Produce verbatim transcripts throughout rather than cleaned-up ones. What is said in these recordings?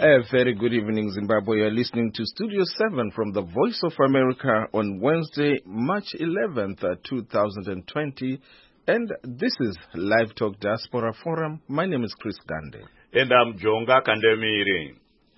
A very good evening, Zimbabwe. You're listening to Studio seven from the Voice of America on Wednesday, March eleventh, two thousand twenty. And this is Live Talk Diaspora Forum. My name is Chris Gande. And I'm Jonga Kandemiri.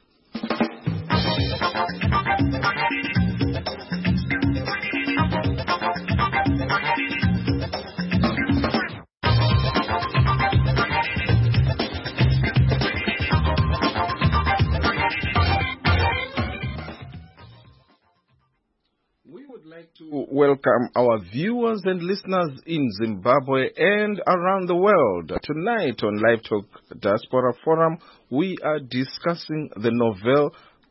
To welcome our viewers and listeners in Zimbabwe and around the world. Tonight on Live Talk Diaspora Forum, we are discussing the novel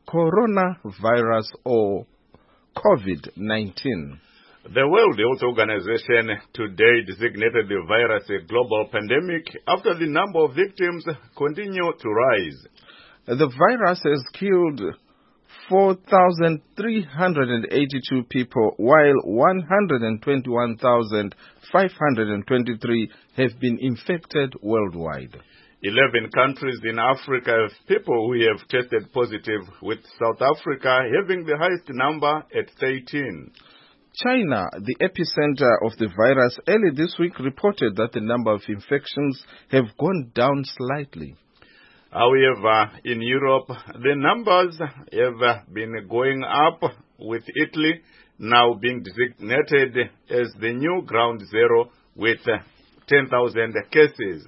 coronavirus or COVID nineteen. The World Health Organization today designated the virus a global pandemic after the number of victims continue to rise. The virus has killed four thousand three hundred eighty-two people, while one hundred twenty-one thousand five hundred twenty-three have been infected worldwide. Eleven countries in Africa have people who have tested positive, with South Africa having the highest number at thirteen. China, the epicenter of the virus, early this week reported that the number of infections have gone down slightly. However, in Europe, the numbers have been going up, with Italy now being designated as the new ground zero with ten thousand cases.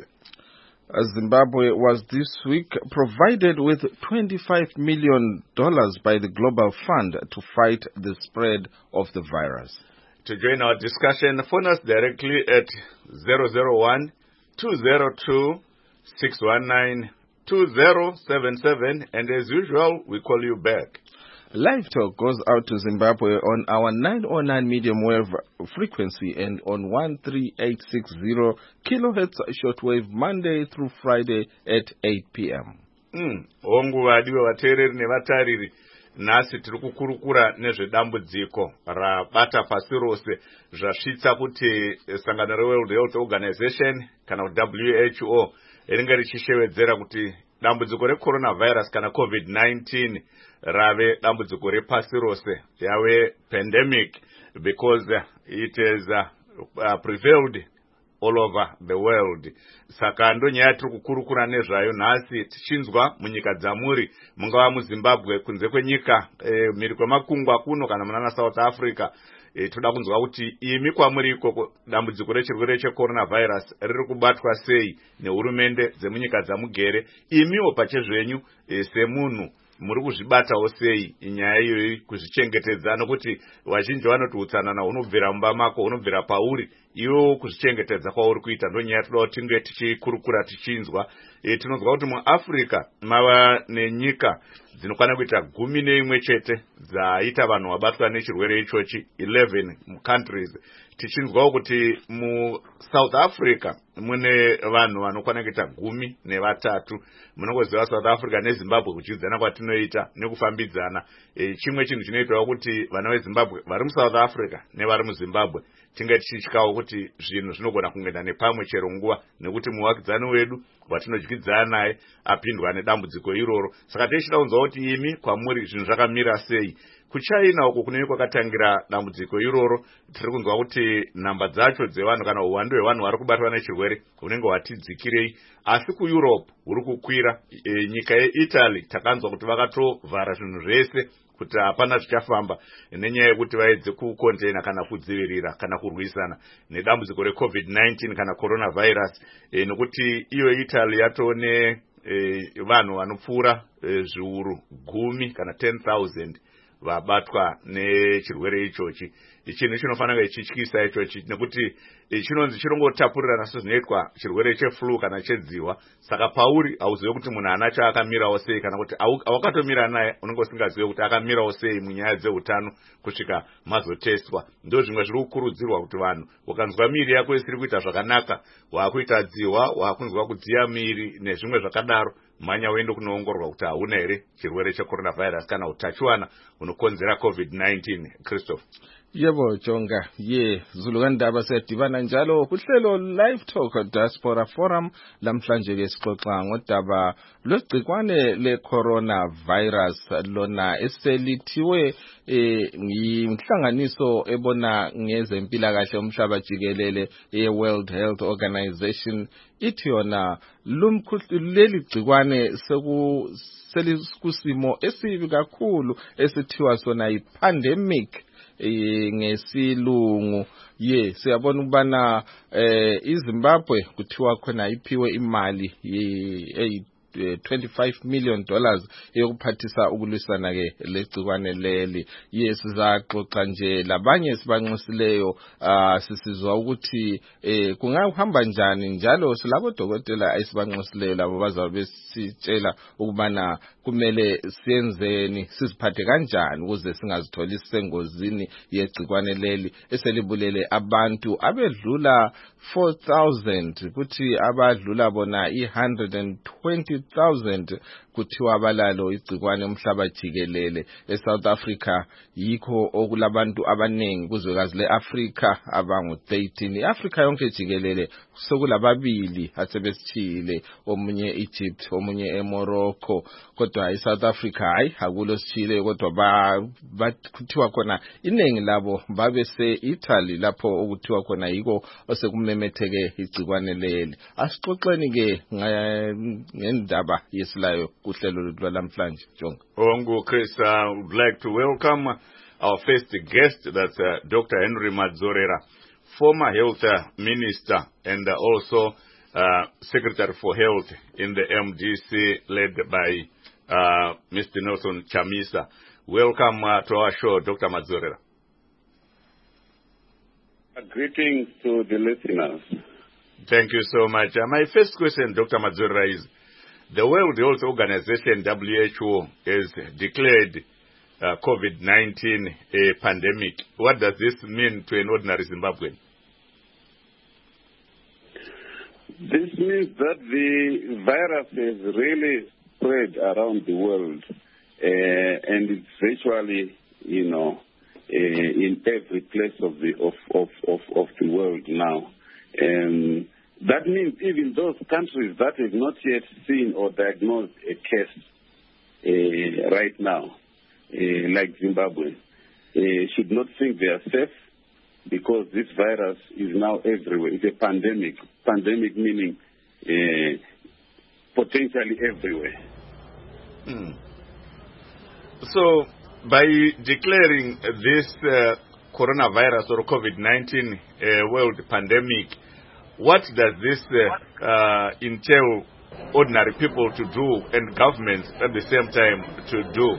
Zimbabwe was this week provided with twenty-five million dollars by the Global Fund to fight the spread of the virus. To join our discussion, phone us directly at zero zero one, two zero two, six one nine, two zero seven seven, and as usual, we call you back. Live Talk goes out to Zimbabwe on our nine oh nine medium wave frequency and on one three eight six zero kilohertz shortwave Monday through Friday at eight p.m. Mm. Ongu wadiwe watereri nevatariri. Nasi tiri kukurukura nezvedambudziko rabata pasi rose zvasvitsa kuti sangano reWorld Health Organization kana kuti W H O ringe richishevedzera kuti dambudziko recoronavirus kana COVID nineteen rave dambudziko repasi rose, yave pandemic, because it has uh, uh, prevailed all over the world. Saka ndo nyaya tiri kukurukura nezvayo nhasi tichinzwa munyika dzamuri, mungava muZimbabwe, kunze kwenyika e, mhiri kwemakungwa kuno kana munana South Africa. E, toda kunzwa kuti imi kwamuri ikoko dambudziko rechirwere checoronavirus riri kubatwa sei nehurumende dzemunyika dzamugere, imiwo pachezvenyu e, semunhu muri kuzvibatawo sei nyaya iyoyi kuzvichengetedza, nokuti vazhinji vanoti utsanana hunobvira mumba mako, hunobvira pauri, iwo kuzvichengetedza kwauri kuita ndo nyaya toda kuti tinge tichikurukura tichinzwa. E, tinonzwa kuti muAfrica mava nenyika dzinokwana kuita gumi neimwe chete dzaita vanhu vabatwa nechirwere ichochi, eleven countries. Tichinzwawo kuti muSouth Africa mune vanhu vanokwana kuita gumi nevatatu. Munongoziva South Africa neZimbabwe kuchidzana kwatinoita nekufambidzana. E, chimwe chinhu chinoitawo kuti vana veZimbabwe vari muSouth Africa nevari muZimbabwe tinge tichityawo kuti zvinhu zvinogona kungoenda nepamwe chero nguva, nekuti muvakidzani wedu watinodyidzana naye apindwa nedambudziko iroro. Saka tichida kunzwa kuti imi kwamuri zvinhu zvakamira sei. Kuchina uko kunenge kwakatangira dambudziko iroro, tiri kunzwa kuti namba dzacho dzevanhu kana uwandu hwevanhu vari kubatwa nechirwere hunenge hwatidzikirei, asi kuEurope huri kukwira. E, nyika yeItaly takanzwa kuti vakatovhara zvinhu zvese kuti hapana zvichafamba nenyaya yekuti vaedze kukonteina kana kudzivirira kana kurwisana nedambudziko reCovid nineteen kana coronavirus. E, nokuti iyo Italy yatone e, vanhu vanopfuura e, zviuru gumi kana ten thousand vabatwa nechirwere ichochi. Chinhu chinofanira chityisa ichochi, nekuti chinonzi chirongotapurirana sezvinoitwa chirwere cheflu kana chedziwa. Saka pauri hauzivi kuti munhu anacho akamirawo sei, kana kuti awakatomira naye unenge usingazivi kuti akamirawo sei munyaya dzeutano kusvika mazotestwa. Ndo zvimwe zviri kukurudzirwa kuti vanhu ukanzwa miri yako isiri kuita zvakanaka, wakuita dziwa, wakunzwa kudziya miri nezvimwe zvakadaro, manya uende kunoongororwa kuti hauna here chirwere checoronavirus kana utachiwana unokonzera COVID nineteen. Christopher. Yebo Jonga, ye Zulu kandaba sedibana njalo kuhlelo Live Talk Diaspora Forum lamhlanje ke sixoxa ngodaba lwegcikwane le coronavirus lona eselithiwe eh ngihlanganiso ebona ngezempilakahle umhlaba jikelele e World Health Organization ithi yona leli gcikwane seku selikusimo esibi kakhulu esithiwa sona i-pandemic ngesilungu ye siyabona ukubana eh iZimbabwe kuthiwa khona iphiwe imali ye twenty-five million dollars eyokuphathisa ukulwisana ke legcikwane leli yes sizaxoxa nje labanye sibanxusileyo sisizwa ukuthi eh kungahamba njani njalo silabo dokotela esibanxusileyo labo bazabe besitshela ukubana kumele siyenzeni siziphathe kanjani ukuze singazitholi sisengozini yegcikwane leli eselibulele abantu abedlula four thousand kuthi abadlula bona one hundred twenty thousand kuthiwa abalalo igcikwane umhlaba jikelele eSouth Africa yikho okulabantu abanengi kuzwekazi leAfrica abangu thirteen iAfrica yonke jikelele sokulababili asebesithile omunye Egypt omunye eMorocco kodwa eSouth Africa hayi akulo sithile kodwa bakuthiwa khona inengi labo babe seItaly lapho okuthiwa khona yiko osekumemetheke igcikwane leli asixoxeni ke ngendaba yesilayo kuhlelo lwalamhlanje Jonga. Ongu Chris, I uh, would like to welcome our first guest, that's uh, Doctor Henry Madzorera, former health uh, minister and uh, also uh, secretary for health in the M D C led by uh, Mister Nelson Chamisa. Welcome uh, to our show, Doctor Madzorera. Greetings to the listeners. Thank you so much. Uh, my first question, Doctor Madzorera, is the World Health Organization, W H O, has declared uh, COVID nineteen a pandemic. What does this mean to an ordinary Zimbabwean? This means that the virus has really spread around the world, uh, and it's virtually, you know, uh, in every place of the of, of, of, of the world now. Um, That means even those countries that have not yet seen or diagnosed a case uh, right now, uh, like Zimbabwe, uh, should not think they are safe because this virus is now everywhere. It's a pandemic. Pandemic meaning uh, potentially everywhere. Hmm. So by declaring this uh, coronavirus or COVID nineteen uh, world pandemic, what does this uh, uh, entail ordinary people to do and governments at the same time to do?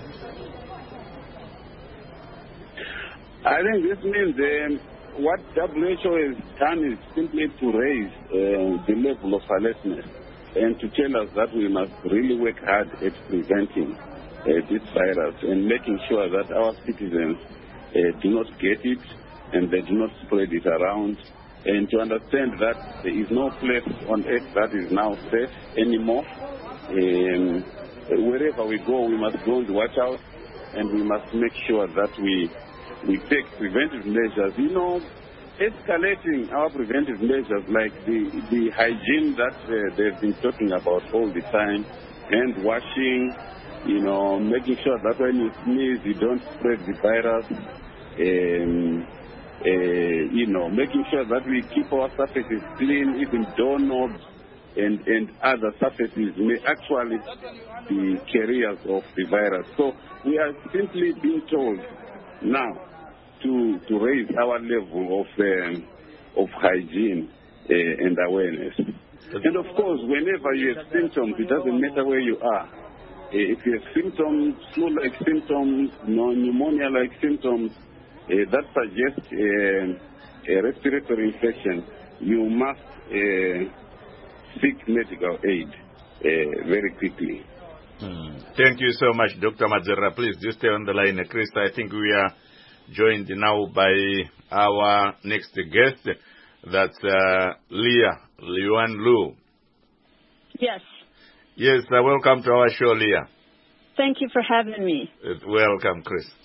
I think this means um, what W H O has done is simply to raise uh, the level of alertness and to tell us that we must really work hard at preventing uh, this virus and making sure that our citizens uh, do not get it and they do not spread it around. And to understand that there is no place on earth that is now safe anymore. Um, wherever we go, we must go and watch out, and we must make sure that we we take preventive measures. You know, escalating our preventive measures like the, the hygiene that uh, they've been talking about all the time, hand washing, you know, making sure that when you sneeze, you don't spread the virus. Um, Uh, you know, making sure that we keep our surfaces clean, even doorknobs and, and other surfaces may actually be carriers of the virus. So we are simply being told now to to raise our level of um, of hygiene uh, and awareness. And of course, whenever you have symptoms, it doesn't matter where you are. Uh, if you have symptoms, flu-like symptoms, you know, pneumonia-like symptoms, Uh, that suggests uh, a respiratory infection, you must uh, seek medical aid uh, very quickly. Hmm. Thank you so much, Doctor Madzorera. Please just stay on the line. Chris, I think we are joined now by our next guest. That's uh, Leah Yuan Lu. Yes. Yes, uh, welcome to our show, Leah. Thank you for having me. Uh, welcome, Chris.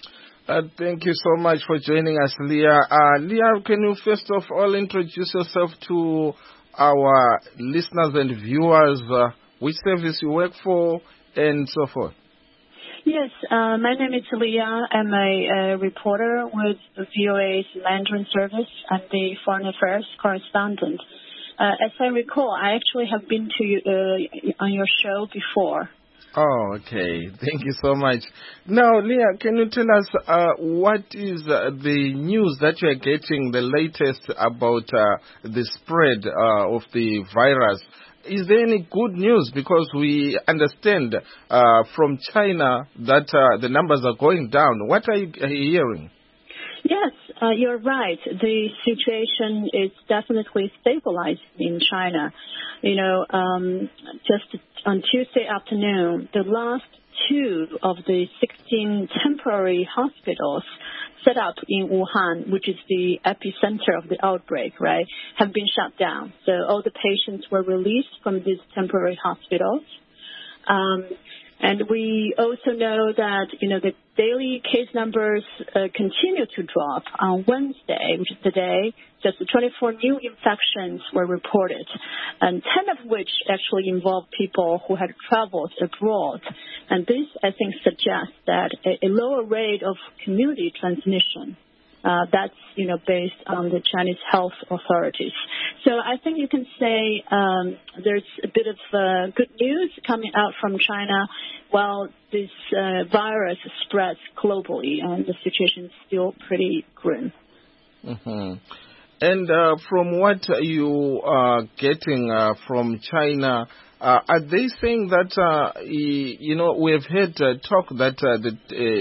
Uh, thank you so much for joining us, Leah. Uh, Leah, can you first of all introduce yourself to our listeners and viewers, uh, which service you work for, and so forth? Yes, uh, my name is Leah. I'm a, a reporter with the V O A's Mandarin service. I'm the foreign affairs correspondent. Uh, as I recall, I actually have been to you, uh, on your show before. Oh, okay. Thank you so much. Now, Leah, can you tell us uh, what is uh, the news that you are getting, the latest about uh, the spread uh, of the virus? Is there any good news? Because we understand uh, from China that uh, the numbers are going down. What are you hearing? Yes, uh, you're right. The situation is definitely stabilized in China. You know, um, just on Tuesday afternoon, the last two of the sixteen temporary hospitals set up in Wuhan, which is the epicenter of the outbreak, right, have been shut down. So all the patients were released from these temporary hospitals. Um, and we also know that, you know, the daily case numbers uh, continue to drop. On Wednesday, which is today, just twenty-four new infections were reported, and ten of which actually involved people who had traveled abroad. And this, I think, suggests that a, a lower rate of community transmission. Uh, that's, you know, based on the Chinese health authorities. So I think you can say um, there's a bit of uh, good news coming out from China while this uh, virus spreads globally, and the situation is still pretty grim. Mm-hmm. And uh, from what you are getting uh, from China, uh, are they saying that, uh, you know, we have heard uh, talk that uh, the,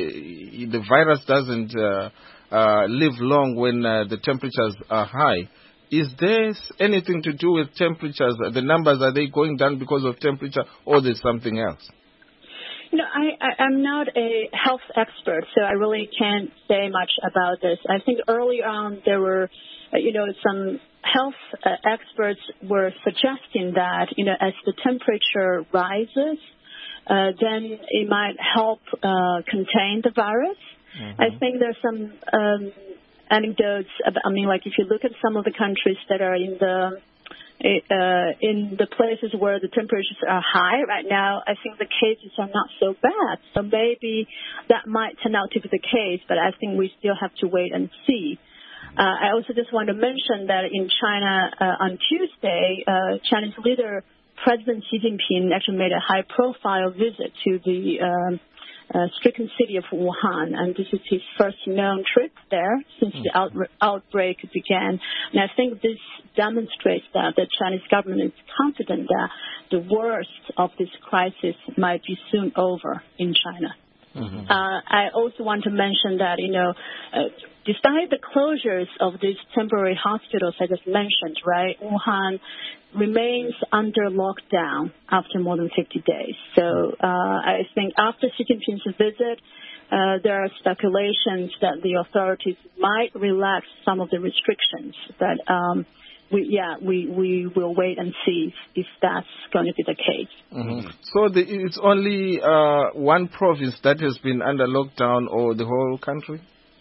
uh, the virus doesn't uh, uh, live long when uh, the temperatures are high? Is there anything to do with temperatures? The numbers, are they going down because of temperature, or there's something else? You know, I, I, I'm not a health expert, so I really can't say much about this. I think early on there were, uh, you know, some health uh, experts were suggesting that, you know, as the temperature rises, uh, then it might help uh, contain the virus. Mm-hmm. I think there's some um, anecdotes about, I mean, like if you look at some of the countries that are in the Uh, in the places where the temperatures are high right now, I think the cases are not so bad. So maybe that might turn out to be the case, but I think we still have to wait and see. Uh, I also just want to mention that in China uh, on Tuesday, uh, Chinese leader President Xi Jinping actually made a high-profile visit to the um, uh, stricken city of Wuhan, and this is his first known trip there since the out- outbreak began. And I think this demonstrates that the Chinese government is confident that the worst of this crisis might be soon over in China. Mm-hmm. Uh, I also want to mention that, you know, uh, despite the closures of these temporary hospitals I just mentioned, right, Wuhan remains under lockdown after more than fifty days. So uh, I think after Xi Jinping's visit, uh, there are speculations that the authorities might relax some of the restrictions. But um, we, yeah, we, we will wait and see if, if that's going to be the case. Mm-hmm. So the, it's only uh, one province that has been under lockdown, or the whole country?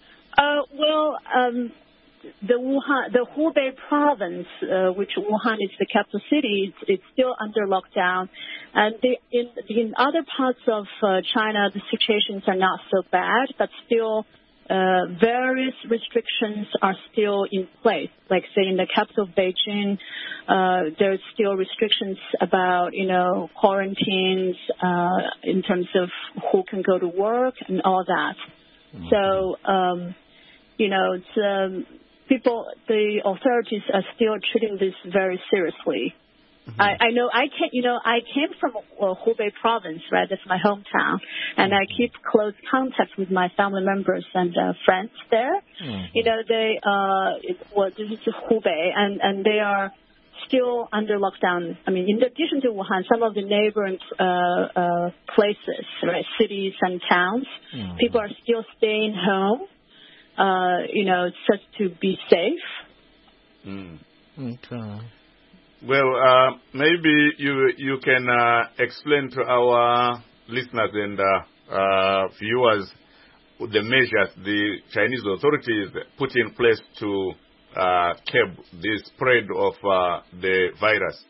Uh, well, um, the Wuhan, the Hubei province, uh, which Wuhan is the capital city, it's, it's still under lockdown. And the, in, in other parts of uh, China, the situations are not so bad, but still uh, various restrictions are still in place. Like, say, in the capital Beijing, uh, there's still restrictions about, you know, quarantines uh, in terms of who can go to work and all that. Mm-hmm. So, um, you know, it's, um, people, the authorities are still treating this very seriously. Mm-hmm. I, I know I can, you know, I came from uh, Hubei province, right? That's my hometown, and I keep close contact with my family members and uh, friends there. Mm-hmm. You know, they, uh, it, well, this is Hubei, and and they are still under lockdown. I mean, in addition to Wuhan, some of the neighboring uh, uh, places, right, cities and towns, mm-hmm. people are still staying home. Uh, you know, just to be safe. Mm. Okay. Well, uh, maybe you you can uh, explain to our listeners and uh, uh, viewers the measures the Chinese authorities put in place to uh, curb the spread of uh, the virus?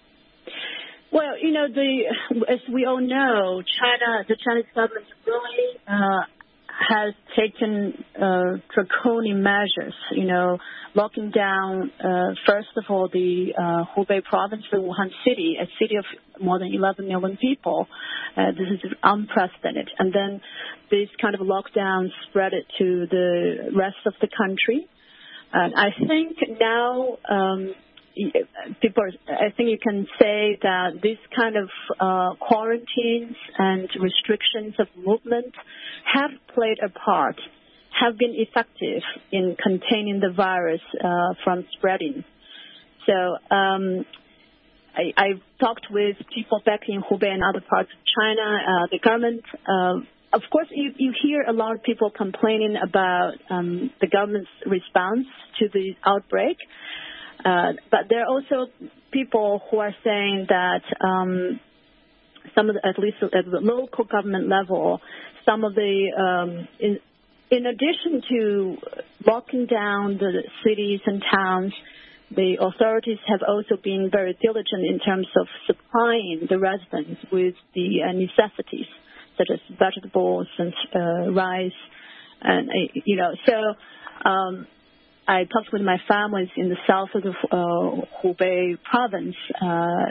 Well, you know, the as we all know, China, the Chinese government really uh, has taken uh, draconian measures, you know, locking down, uh, first of all, the uh, Hubei province, the Wuhan city, a city of more than eleven million people. Uh, this is unprecedented. And then this kind of lockdown spread it to the rest of the country. And I think now um, people, are, I think you can say that this kind of uh, quarantines and restrictions of movement have played a part, have been effective in containing the virus uh, from spreading. So um, I, I've talked with people back in Hubei and other parts of China. Uh, the government, uh, of course, you, you hear a lot of people complaining about um, the government's response to the outbreak. Uh, but there are also people who are saying that um, some of the, at least at the local government level, some of the, um, in, in addition to locking down the cities and towns, the authorities have also been very diligent in terms of supplying the residents with the uh, necessities, such as vegetables and uh, rice, and uh, you know. So um, I talked with my families in the south of the uh, Hubei province, uh,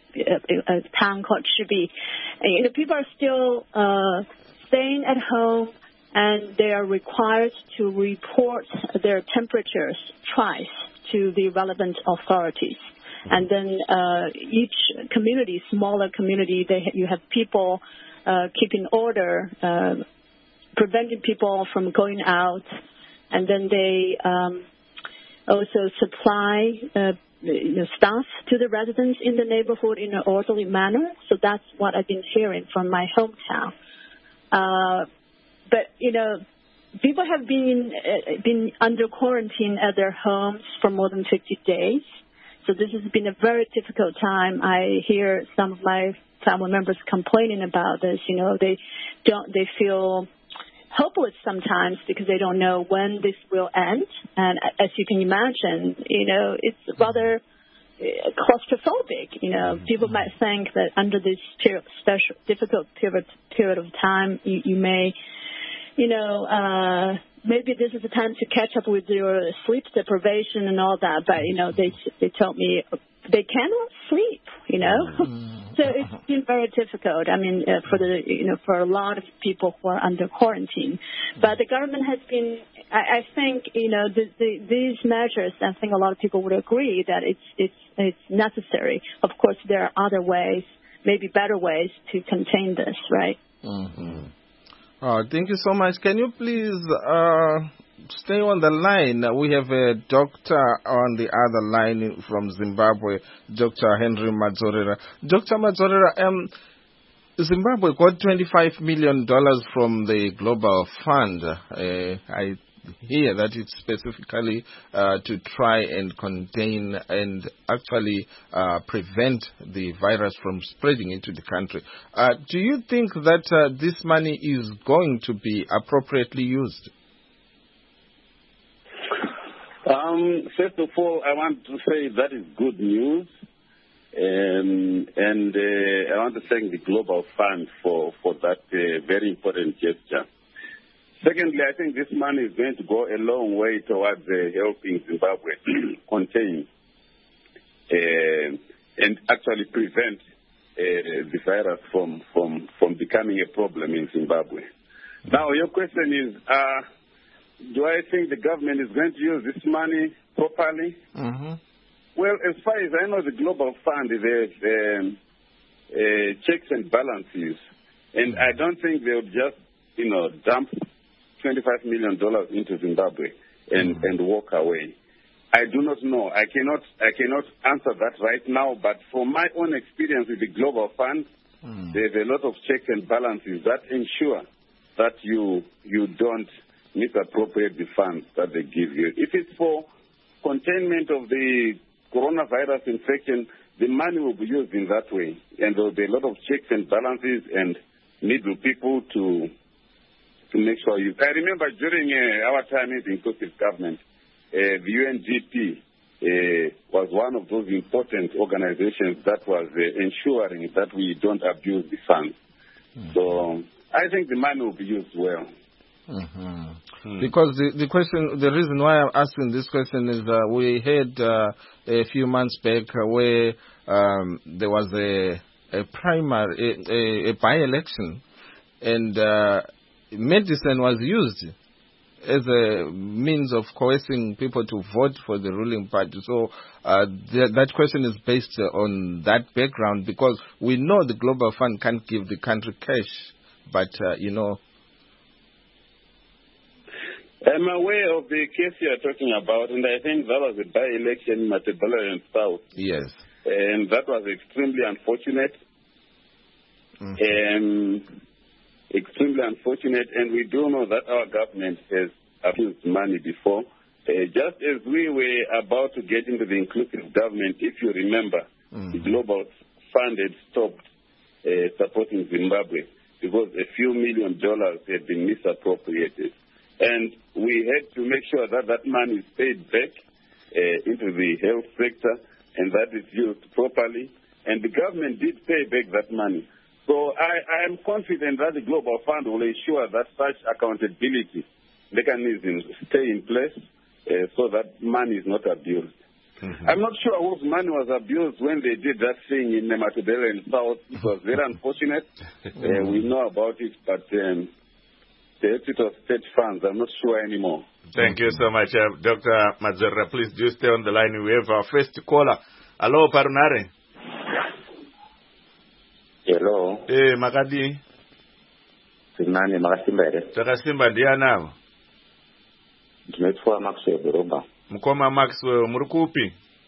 a, a town called Shibi. And, you know, people are still uh, staying at home, and they are required to report their temperatures twice to the relevant authorities. And then uh, each community, smaller community, they you have people uh, keeping order, uh, preventing people from going out, and then they um, also supply uh, you know, staff to the residents in the neighborhood in an orderly manner. So that's what I've been hearing from my hometown. Uh, but, you know, people have been uh, been under quarantine at their homes for more than fifty days. So this has been a very difficult time. I hear some of my family members complaining about this. You know, they don't, they feel hopeless sometimes because they don't know when this will end. And as you can imagine, you know, it's rather claustrophobic. You know, people might think that under this period, special, difficult period, period of time, you, you may, you know, uh, maybe this is the time to catch up with your sleep deprivation and all that. But, you know, they they told me they cannot sleep, you know. So it's been very difficult. I mean, uh, for the, you know, for a lot of people who are under quarantine. But the government has been, I, I think, you know, the, the, these measures, I think a lot of people would agree that it's, it's, it's necessary. Of course, there are other ways, maybe better ways to contain this, right? Mm-hmm. Oh, thank you so much. Can you please uh, stay on the line? We have a doctor on the other line from Zimbabwe, Doctor Henry Madzorera. Doctor Madzorera, um, Zimbabwe got twenty-five million dollars from the Global Fund. Uh, I hear that it's specifically uh, to try and contain and actually uh, prevent the virus from spreading into the country. Uh, do you think that uh, this money is going to be appropriately used? Um, first of all, I want to say that is good news. Um, and uh, I want to thank the Global Fund for, for that uh, very important gesture. Secondly, I think this money is going to go a long way towards uh, helping Zimbabwe contain uh, and actually prevent uh, the virus from, from, from becoming a problem in Zimbabwe. Now, your question is, uh, do I think the government is going to use this money properly? Mm-hmm. Well, as far as I know, the Global Fund is um, uh, checks and balances, and I don't think they would just, you know, dump twenty-five million dollars into Zimbabwe and, mm-hmm. and walk away. I do not know. I cannot I cannot answer that right now, but from my own experience with the Global Fund, mm-hmm. there's a lot of checks and balances that ensure that you you don't misappropriate the funds that they give you. If it's for containment of the coronavirus infection, the money will be used in that way, and there will be a lot of checks and balances and middle people to to make sure you... I remember during uh, our time in the inclusive government, uh, the U N D P uh, was one of those important organizations that was uh, ensuring that we don't abuse the funds. Mm-hmm. So I think the money will be used well. Mm-hmm. Hmm. Because the, the question, the reason why I'm asking this question is uh, we had uh, a few months back uh, where um, there was a, a primary, a, a, a by-election, and uh, medicine was used as a means of coercing people to vote for the ruling party. So uh, th- that question is based on that background, because we know the Global Fund can't give the country cash, but, uh, you know... I'm aware of the case you are talking about, and I think that was a by-election in Matabeleland South. Yes. And that was extremely unfortunate. Mm-hmm. Um, extremely unfortunate, and we do know that our government has abused money before. Uh, just as we were about to get into the inclusive government, if you remember, mm-hmm. the Global Fund had stopped uh, supporting Zimbabwe because a few million dollars had been misappropriated. And we had to make sure that that money is paid back uh, into the health sector and that is used properly. And the government did pay back that money. So I, I am confident that the Global Fund will ensure that such accountability mechanisms stay in place uh, so that money is not abused. Mm-hmm. I'm not sure whose money was abused when they did that thing in Matabeleland South. It was very unfortunate. uh, we know about it, but... Um, it was state funds. I'm not sure anymore. Thank you so much, uh, Doctor Madzorera. Please do stay on the line. We have our first caller. Hello, Parunare. Hello. Eh, Makadi. Sinani Makasimbere. Takasimba ndiana. Tumetwa Maxwell Buroba. Mkoma Maxwell Murukupi.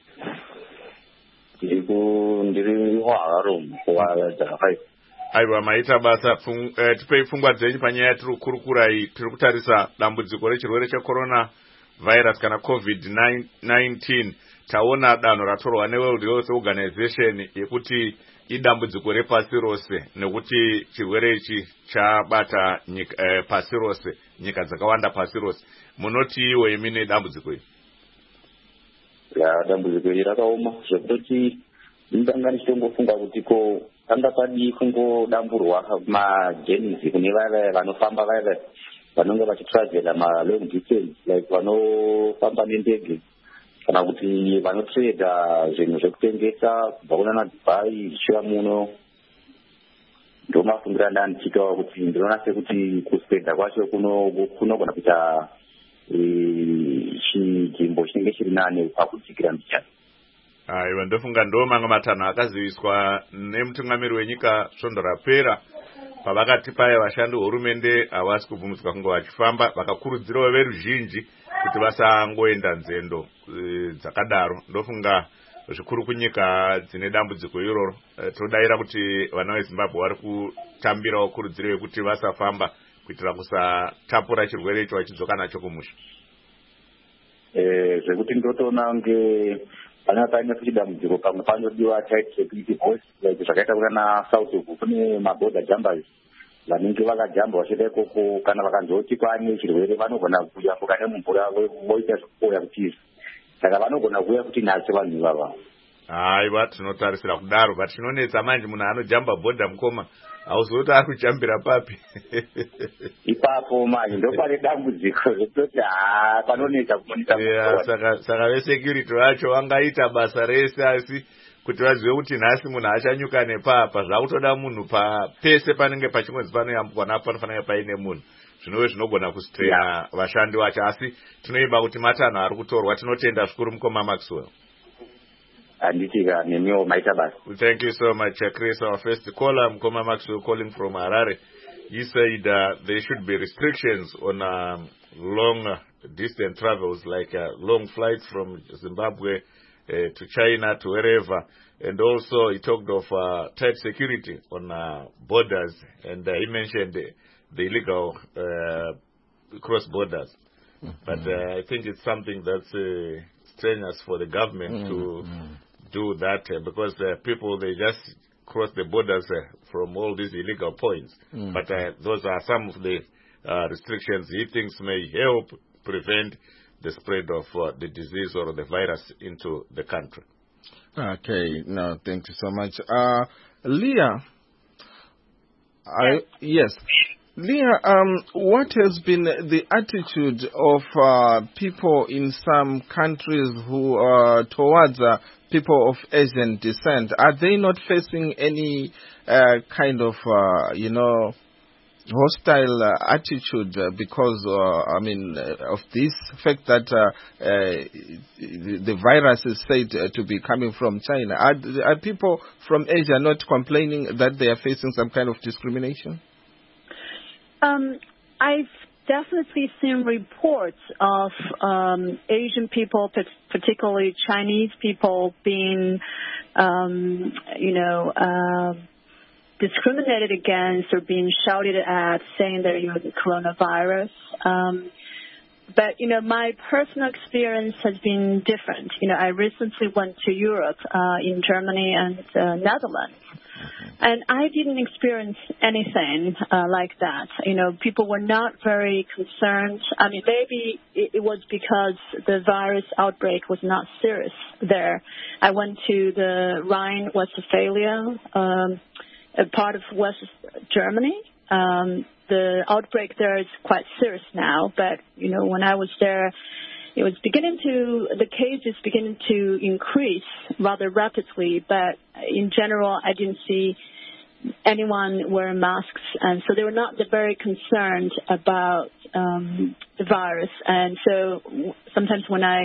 Ndiku ndiri wa room kwa dai. Aiwa maita basa fung, eh, tipei fungwa dzenyu panyaya tiri kurukura iyi tiri kutarisa dambudziko rechirwere checorona virus kana covid nineteen. Taona danho ratorwa neWorld Health Organization yekuti idambudziko repasi rose nekuti chirwere ichi chabata nyika, eh, pasi rose, nyika dzakawanda pasi rose. Munoti iwe imi nedambudziko iri? Ya dambudziko iri rakaoma zvekuti ndanga ndichongofunga kuti ko anga padi kungodamburwa majenzi kune vaya vanofamba vaya vanonge vachitravela malong distance, like vanofamba nendege kana kuti vanotreda zvinhu zvekutengesa kubva kunana Dubai zvichiva muno. Ndo mafungiro anda ndichitaura kuti ndinoona sekuti kuspenda kwacho kunogona kuita chinzvimbo chinenge chiri nane pakudzikira mbichana. Aiwa, ndofunga ndo mamwe matanho akaziviswa nemutungamiri wenyika svondo rapera pavakati paya vashandi hurumende havasi kubvumidzwa kunge vachifamba, vakakurudzirawo veruzhinji kuti vasangoenda nzendo e, dzakadaro. Ndofunga zvikuru kunyika dzine dambudziko iroro e, todayira kuti vana veZimbabwe vari kutambirawo kurudziro yekuti vasafamba kuitira kusatapura chirwere icho vachidzoka nacho kumusha. Eh, zvekuti ndotoona nge pana paine kuchidambudziko pamwe panodiwa tight security voice, like zvakaita kuna South Uku kune maborder jumpers vanenge vakajamba vachienda ikoko, kana vakanzoti kwane chirwere vanogona kuyambuka nemumvura voita zvekupoya kutiza, saka vanogona kuuya kuti nhasi vanhu ivava. Aiwa, tinotarisira kudaro, but chinonetsa manje munhu anojamba border mukoma hauzoti ari kujambira papi. Ipapo manje ndo pane dambudziko zvekutoti haa panonetsa kumonita. Yeah, saka saka vesecurity vacho vangaita basa rese, asi kuti vazive kuti nhasi munhu achanyuka nepapa zvakutoda munhu pa pese panenge pachimwedzi panoyambwa napo panofanira paine munhu, zvinove zvinogona kustraina vashandi vacho. Asi tinoimba kuti matanho ari kutorwa. Tinotenda zvikuru mukoma Maxwell. Thank you so much, uh, Chris. Our first caller, Mkoma Maxwell, calling from Harare. He said uh, there should be restrictions on um, long uh, distance travels, like uh, long flights from Zimbabwe uh, to China, to wherever. And also he talked of uh, tight security on uh, borders, and uh, he mentioned the, the illegal uh, cross borders. Mm-hmm. But uh, I think it's something that's uh, strenuous for the government mm-hmm. to do that uh, because uh, people, they just cross the borders uh, from all these illegal points. Mm. But uh, those are some of the uh, restrictions he thinks may help prevent the spread of uh, the disease or the virus into the country. Okay, no, thank you so much. Uh, Leah, yes. I, yes. Leah, um, what has been the attitude of uh, people in some countries who are towards uh, people of Asian descent? Are they not facing any uh, kind of, uh, you know, hostile uh, attitude uh, because, uh, I mean, uh, of this fact that uh, uh, the, the virus is said uh, to be coming from China? Are, are people from Asia not complaining that they are facing some kind of discrimination? Um, I've definitely seen reports of um, Asian people, particularly Chinese people, being, um, you know, uh, discriminated against or being shouted at, saying that you're the coronavirus. Um, but, you know, my personal experience has been different. You know, I recently went to Europe, uh, in Germany and uh, Netherlands. And I didn't experience anything uh, like that. You know, people were not very concerned. I mean, maybe it, it was because the virus outbreak was not serious there. I went to the Rhine, Westphalia, um, a part of West Germany. Um, the outbreak there is quite serious now, but, you know, when I was there, it was beginning to, the cases beginning to increase rather rapidly, but in general, I didn't see anyone wearing masks, and so they were not very concerned about um, the virus. And so sometimes when I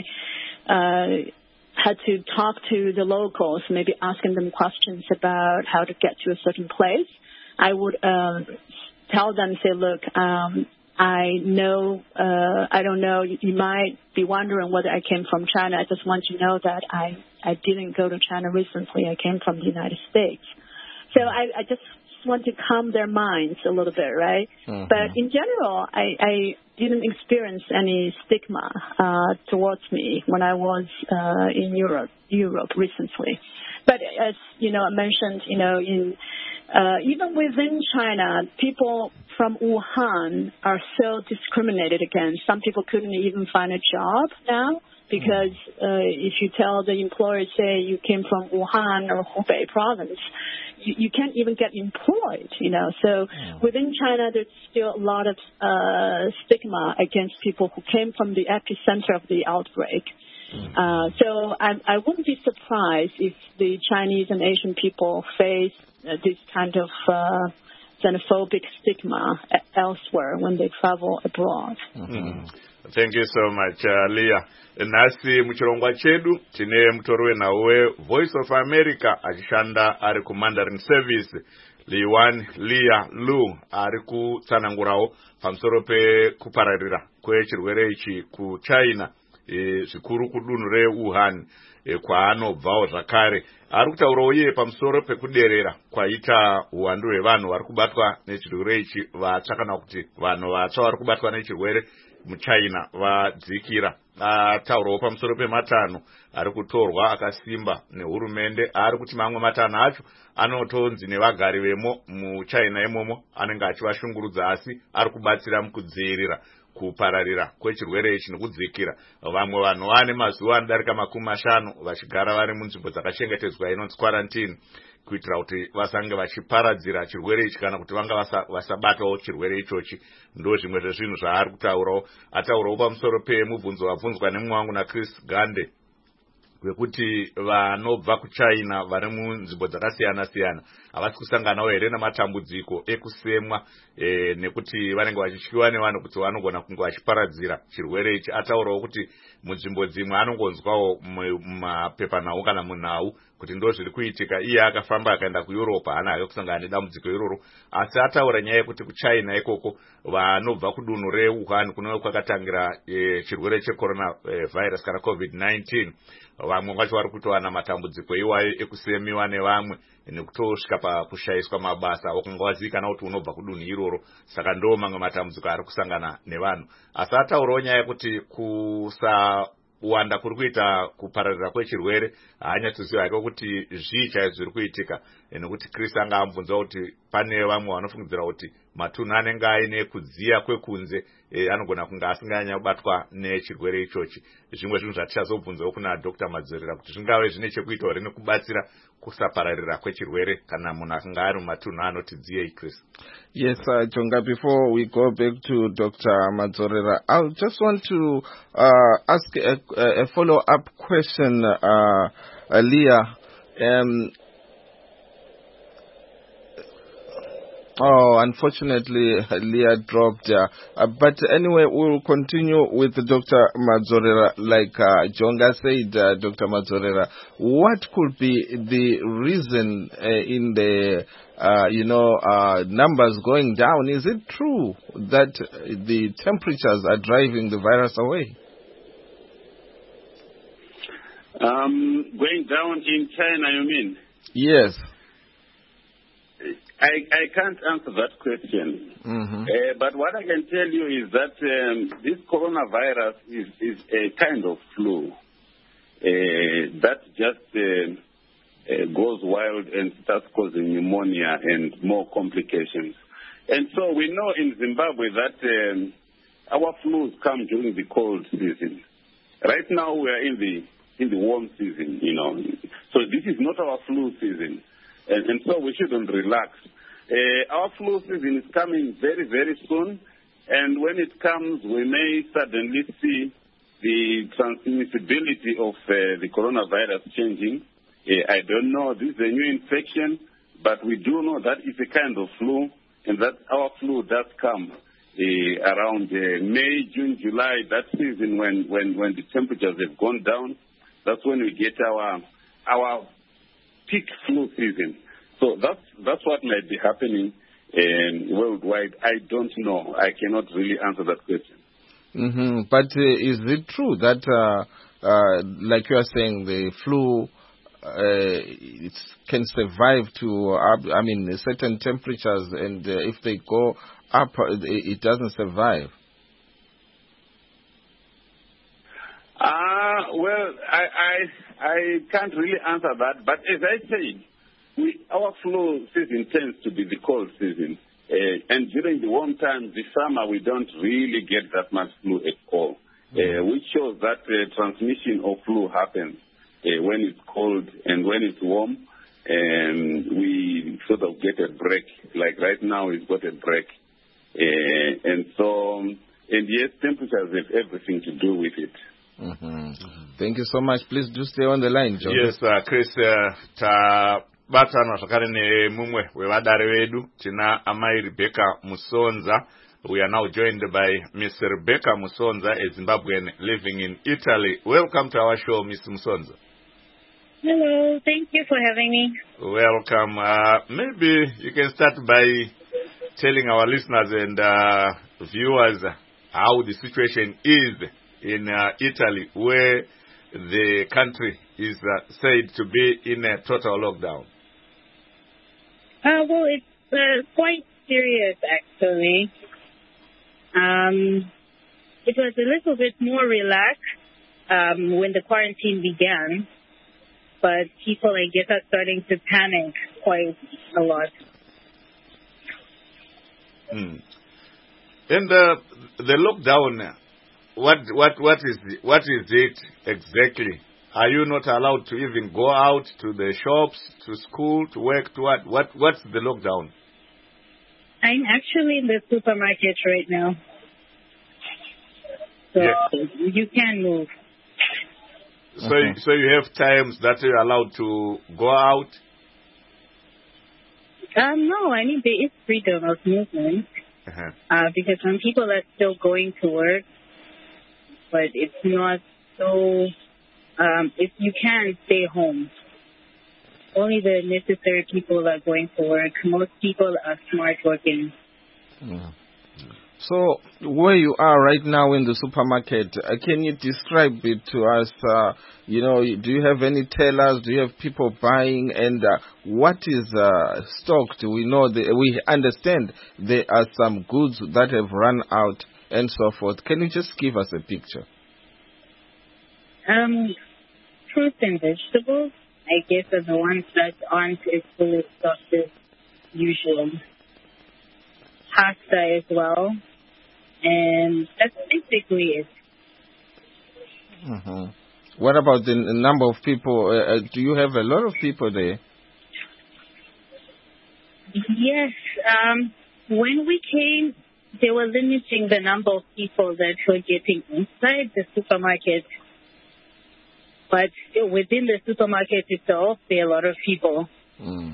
uh, had to talk to the locals, maybe asking them questions about how to get to a certain place, I would uh, tell them, say, look, um, I know, uh, I don't know, you might be wondering whether I came from China. I just want you to know that I, I didn't go to China recently. I came from the United States. So I, I just want to calm their minds a little bit, right? Mm-hmm. But in general, I, I didn't experience any stigma uh, towards me when I was uh, in Europe, Europe recently. But as, you know, I mentioned, you know, in uh, even within China, people from Wuhan are so discriminated against. Some people couldn't even find a job now because uh, if you tell the employer, say, you came from Wuhan or Hubei province, you, you can't even get employed, you know. So within China, there's still a lot of uh, stigma against people who came from the epicenter of the outbreak. Uh, so I, I wouldn't be surprised if the Chinese and Asian people face uh, this kind of uh, xenophobic stigma elsewhere when they travel abroad. Mm-hmm. Thank you so much, uh, Leah. Nasi muchirongwa chedu tine mutorwe nawe Voice of America achishanda ari ku Mandarin Service. Liwan Leah Lu ari kutsanangurawo pamusoro pe kupararira kwechirwere ichi ku China. E, zvikuru kudunhu reWuhan e, kwaanobvawo zvakare ari kutaurawo iye pamusoro pekuderera kwaita uwandu hwevanhu vari kubatwa nechirwere ichi vatsvakana kuti vanhu vatsva vari kubatwa nechirwere muchina vadzikira. Ataurawo pamusoro pematanho ari kutorwa akasimba nehurumende ari kuti mamwe matanho acho anotonzi nevagari vemo muchina imomo anenge achivashungurudza asi ari kubatsira mukudzivirira kupararira kwechirwere ichi nekudzikira. Vamwe vanhu vane mazuva anodarika makumi mashanu vachigara vari munzvimbo dzakachengetedzwa inonzi quarantine kuitira kuti vasange vachiparadzira chirwere ichi kana kuti vanga vasabatawo chirwere ichochi. Ndo zvimwe zvezvinhu zvaari kutaurawo. Ataurawo pamusoro pemubvunzo wabvunzwa nemumwe wangu naChris Gande wekuti vanobva kuChina vari munzvimbo dzakasiyana siyana havasi kusanganawo here namatambudziko ekusemwa e, nekuti vanenge vachityiwa nevanhu kuti vanogona kunge vachiparadzira chirwere ichi. Ataurawo kuti munzvimbo dzimwe anongonzwawo mumapepanhau kana munhau kuti ndo zviri kuitika. Iye akafamba akaenda kuEurope haana hake kusangana nedambudziko iroro, asi ataura nyaya yekuti kuChina ikoko vanobva kudunhu reWuhan kunenge kwakatangira e, chirwere checorona e, virus kana covid nineteen, vamwe vacho vari kutowana matambudziko iwayo ekusemiwa nevamwe nekutosvika pakushayiswa mabasa wakanga wazivikanwa kuti unobva kudunhu iroro. Saka ndo mamwe matambudziko ari kusangana nevanhu. Asi ataurawo nyaya yekuti kusawanda kuri kuita kupararira kwechirwere haanyatsoziva hake kuti zvii chaizvo zviri kuitika, nekuti Chris anga amubvunza kuti pane vamwe vanofungidzira kuti matunhu anenge aine kudziya kwekunze e, anogona kunge asinganyanya kubatwa nechirwere ichochi. Zvimwe zvinhu zvatichazobvunzawo kuna Doctor Madzorera kuti zvingave zvine chekuitawo rini kubatsira kusapararira kwechirwere kana munhu akanga ari mumatunhu anoti dziyei, Chris. Yes, uh, Jonga, before we go back to Doctor Madzorera, I just want to uh, ask a, a follow-up question, uh, uh, Leah. Um, Oh, unfortunately, Leah dropped. Uh, uh, but anyway, we'll continue with Doctor Madzorera. Like uh, Jonga said, uh, Doctor Madzorera, what could be the reason uh, in the, uh, you know, uh, numbers going down? Is it true that the temperatures are driving the virus away? Um, going down in China, you mean? Yes. I, I can't answer that question. Mm-hmm. Uh, but what I can tell you is that um, this coronavirus is, is a kind of flu uh, that just uh, uh, goes wild and starts causing pneumonia and more complications. And so we know in Zimbabwe that um, our flus come during the cold season. Right now we are in the in the warm season, you know. So this is not our flu season. And, and so we shouldn't relax. Uh, our flu season is coming very, very soon. And when it comes, we may suddenly see the transmissibility of uh, the coronavirus changing. Uh, I don't know. This is a new infection, but we do know that it's a kind of flu, and that our flu does come uh, around uh, May, June, July, that season when, when, when the temperatures have gone down. That's when we get our our peak flu season. So that's that's what might be happening um, worldwide. I don't know. I cannot really answer that question. Mm-hmm. But uh, is it true that, uh, uh, like you are saying, the flu uh, it can survive to, uh, I mean, certain temperatures, and uh, if they go up, uh, it doesn't survive? Ah, uh, well, I, I I can't really answer that. But as I said, we, our flu season tends to be the cold season. Uh, and during the warm times, the summer, we don't really get that much flu at all, uh, which shows that uh, transmission of flu happens uh, when it's cold and when it's warm. And we sort of get a break. Like right now, we've got a break. Uh, and so, and yes, temperatures have everything to do with it. Mm-hmm. Mm-hmm. Thank you so much. Please do stay on the line, John. Yes, uh, Chris, uh, ta batana zvakare nemumwe wevadare vedu tina amai Rebecca Musonza. We are now joined by Miss Rebecca Musonza, a Zimbabwean living in Italy. Welcome to our show, Miss Musonza. Hello, thank you for having me. Welcome. Uh, maybe you can start by telling our listeners and uh, viewers how the situation is in uh, Italy, where the country is uh, said to be in a total lockdown. Uh, well, it's uh, quite serious, actually. Um, it was a little bit more relaxed um, when the quarantine began, but people, I guess, are starting to panic quite a lot. Hmm. And uh, the lockdown, what what what is the, what is it exactly? Are you not allowed to even go out to the shops, to school, to work, to what? What what's the lockdown? I'm actually in the supermarket right now, so yeah. You can move. So okay. So you have times that you're allowed to go out? Um, no, I mean there is freedom of movement uh-huh. uh, because some people are still going to work. But it's not so, um, if you can, stay home. Only the necessary people are going to work. Most people are smart working. Mm. So, where you are right now in the supermarket, uh, can you describe it to us? Uh, you know, do you have any tellers? Do you have people buying? And uh, what is uh, stocked? We know, the, we understand there are some goods that have run out and so forth. Can you just give us a picture? Um, fruits and vegetables, I guess, are the ones that aren't as fully stocked as usual. pasta as well. And that's basically it. Mm-hmm. What about the n- number of people? Uh, uh, do you have a lot of people there? Yes. Um, when we came, they were limiting the number of people that were getting inside the supermarket. But within the supermarket itself, there are a lot of people. Mm.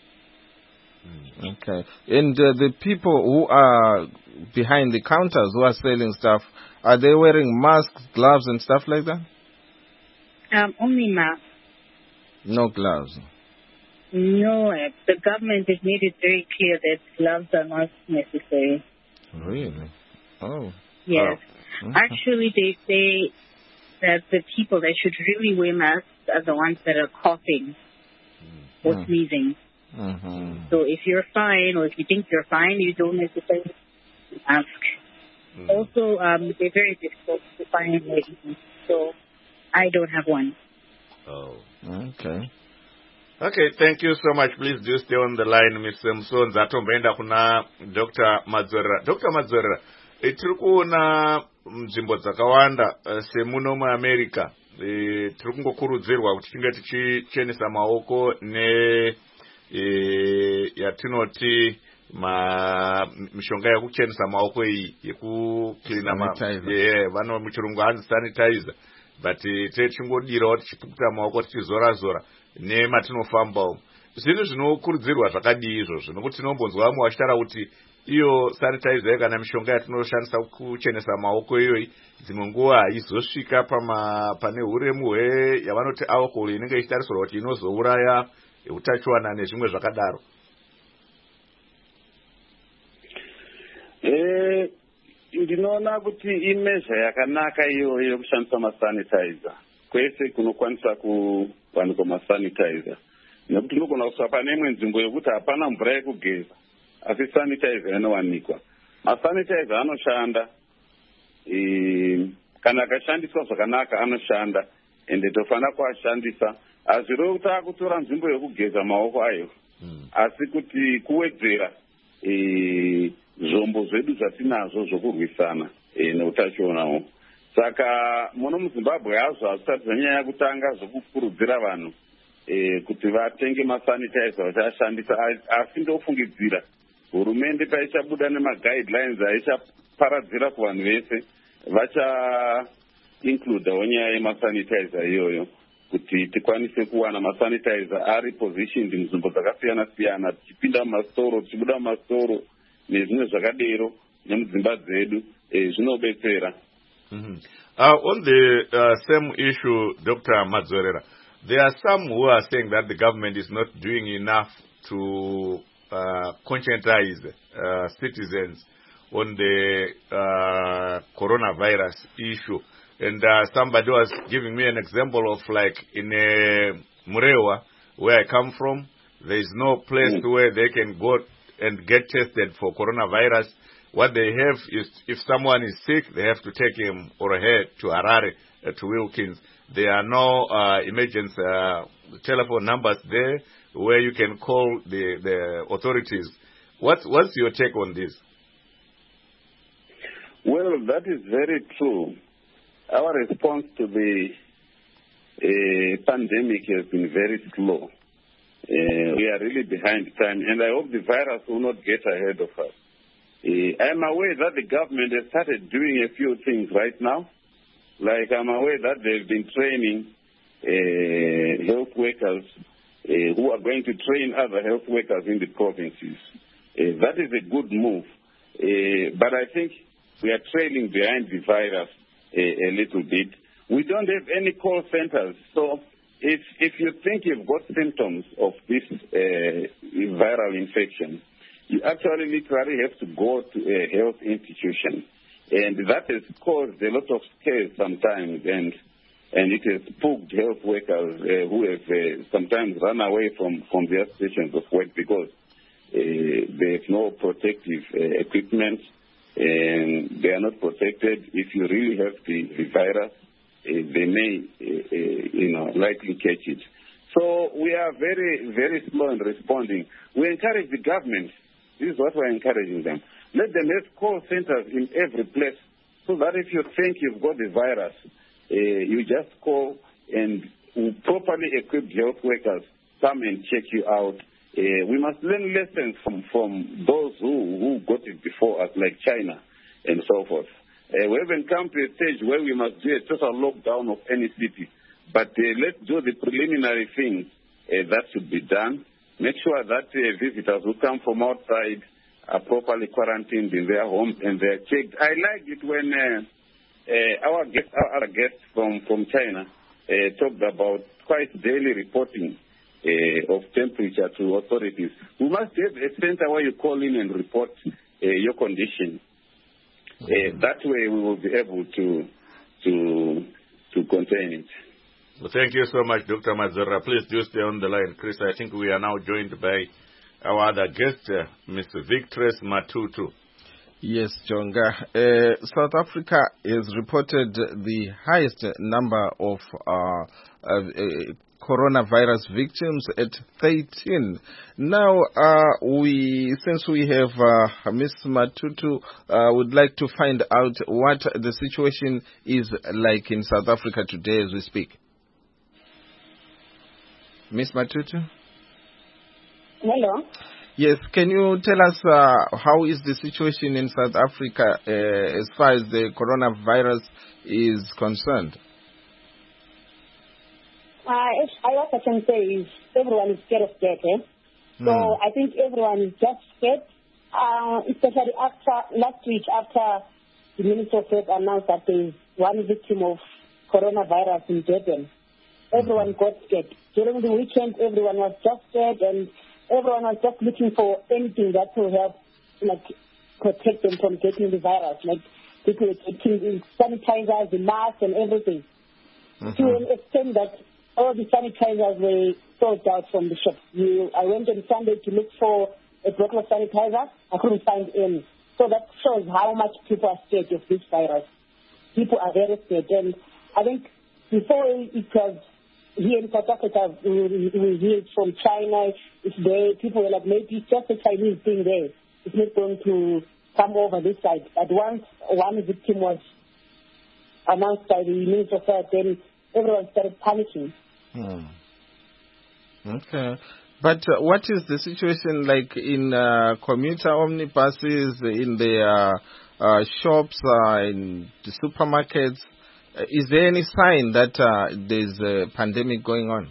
Okay. And uh, the people who are behind the counters who are selling stuff, are they wearing masks, gloves, and stuff like that? Um, only masks. No gloves. No, uh, the government has made it very clear that gloves are not necessary. Really? Oh. Yes. Oh. Okay. Actually, they say that the people that should really wear masks are the ones that are coughing or Mm. sneezing. Mm-hmm. So if you're fine or if you think you're fine, you don't necessarily ask. Mm. Also, um, they're very difficult to find medicine, so I don't have one. Oh. Okay. Okay, thank you so much. Please do stay on the line, Miss Samson. Zatombaenda kuna Doctor Madzorera. Doctor Madzorera, tiri kuona nzvimbo dzakawanda semuno muAmerica. Tiri kungokurudzirwa kuti tinge tichichenesa maoko ne yatinoti ma mishonga yekuchenesa maoko iyi yekucleana ma yeah vano muchirungu hanzi sanitizer, but tichingodirawo tichipukuta maoko tichizora zora nematinofambawo. Zvinhu zvinokurudzirwa zvakadii izvozvo, nokuti tinombonzwa vamwe vachitaura kuti iyo sanitizer kana mishonga yatinoshandisa kuchenesa maoko iyoyi dzimwe nguva haizosvika pane uremu hweyavanoti alcohol inenge ichitarisirwa kuti inozouraya utachiwana nezvimwe zvakadaro. Eh, ndinoona kuti imezha yakanaka iyoyo yokushandisa masanitizer kwese kunokwanisa kuwanikwa masanitizer, nekuti ndinogona kusva pane imwe nzvimbo yokuti hapana mvura yekugeza asi sanitizer inowanikwa. Masanitizer anoshanda, kana akashandiswa zvakanaka anoshanda, ende tofanira kuashandisa. Hazvirevi kuti akutora nzvimbo yokugeza maoko ayo, asi kuti kuwedzera zvombo zvedu zvatinazvo zvokurwisana neutachionawo. Saka muno muZimbabwe hazvo hazvisati zvanyanya kutanga zvokukurudzira vanhu kuti vatenge masanitizer vachashandisa, asi ndofungidzira hurumende paichabuda nemaguidelines aichaparadzira kuvanhu vese vacha-includawo nyaya yemasanitizer iyoyo kuti tikwanise kuwana masanitizer ari positioned munzvimbo dzakasiyana siyana, tichipinda mumastoro tichibuda mumastoro nezvimwe zvakadero nemudzimba dzedu zvinobetsera. Mm-hmm. Uh, on the uh, same issue, Doctor Madzorera, there are some who are saying that the government is not doing enough to uh, conscientize uh, citizens on the uh, coronavirus issue. And uh, somebody was giving me an example of like in uh, Murewa, where I come from, there is no place mm. where they can go and get tested for coronavirus. What they have is, if someone is sick, they have to take him or her to Harare, uh, to Wilkins. There are no uh, emergency uh, telephone numbers there where you can call the, the authorities. What's, what's your take on this? Well, that is very true. Our response to the uh, pandemic has been very slow. Uh, we are really behind time, and I hope the virus will not get ahead of us. Uh, I'm aware that the government has started doing a few things right now. Like I'm aware that they've been training uh, health workers uh, who are going to train other health workers in the provinces. Uh, that is a good move. Uh, but I think we are trailing behind the virus a, a little bit. We don't have any call centers. So if, if you think you've got symptoms of this uh, viral infection, you actually literally have to go to a health institution. And that has caused a lot of scares sometimes, and and it has spooked health workers uh, who have uh, sometimes run away from, from their stations of work because uh, they have no protective uh, equipment, and they are not protected. If you really have the, the virus, uh, they may, uh, uh, you know, likely catch it. So we are very, very slow in responding. We encourage the government. This is what we're encouraging them. let them have call centers in every place so that if you think you've got the virus, uh, you just call and properly equipped health workers come and check you out. Uh, we must learn lessons from, from those who, who got it before us, like China and so forth. Uh, we haven't come to a stage where we must do a total lockdown of any city. But uh, let's do the preliminary things uh, that should be done. Make sure that uh, visitors who come from outside are properly quarantined in their homes and they're checked. I like it when uh, uh, our guest, our other guests from, from China uh, talked about twice daily reporting uh, of temperature to authorities. We must have a center where you call in and report uh, your condition. Uh, that way we will be able to to to contain it. Well, thank you so much, Doctor Mazora. Please do stay on the line. Chris, I think we are now joined by our other guest, uh, Miss Victress Matutu. Yes, Jonga. Uh, South Africa has reported the highest number of uh, uh, uh, coronavirus victims at thirteen. Now, uh, we, since we have uh, Miss Matutu, uh, would like to find out what the situation is like in South Africa today as we speak. Miss Matutu? Hello. Yes, can you tell us uh, how is the situation in South Africa uh, as far as the coronavirus is concerned? Uh, if I what I can say is everyone is scared of death. Eh? So mm. I think everyone is just scared, uh, especially after last week after the Minister of Health announced that there is one victim of coronavirus in Durban. Everyone got scared. During the weekend, everyone was just scared and everyone was just looking for anything that will help, like, protect them from getting the virus. Like, people were taking sanitizers, the masks, and everything. Mm-hmm. To an extent that all the sanitizers were sold out from the shops. You, I went on Sunday to look for a bottle of sanitizer. I couldn't find any. So that shows how much people are scared of this virus. People are very scared. And I think before it was here in South Africa, we, we hear from China, it's there. People were like, maybe it's just a Chinese thing there. It's not going to come over this side. But once one victim was announced by the Minister of Health, then everyone started panicking. Hmm. Okay. But uh, what is the situation like in uh, commuter omnibuses, in the uh, uh, shops, uh, in the supermarkets? Uh, is there any sign that uh, there's a pandemic going on?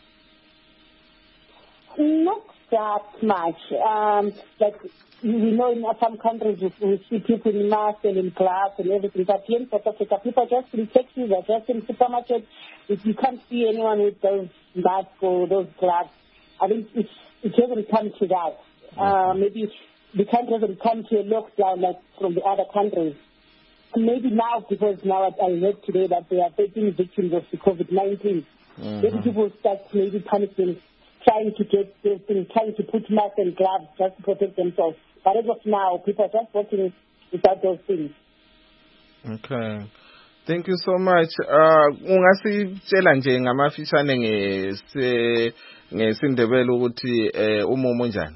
Not that much. Um, like we know in some countries we see people in masks and in gloves and everything. But here in South Africa, people are just in taxis or just in supermarkets. If you can't see anyone with those masks or those gloves, I think it, it hasn't come to that. Uh, maybe the country hasn't come to a lockdown like from the other countries. Maybe now, because now I read today that there are thirteen victims of the COVID nineteen. Mm-hmm. Maybe people start maybe panicking, trying to get those things, trying to put masks and gloves just to protect themselves. But as of now, people are just working without those things. Okay. Thank you so much. Uh, ungasitshela nje ngamafishane ngese ngesindebele ukuthi eh umumo njani?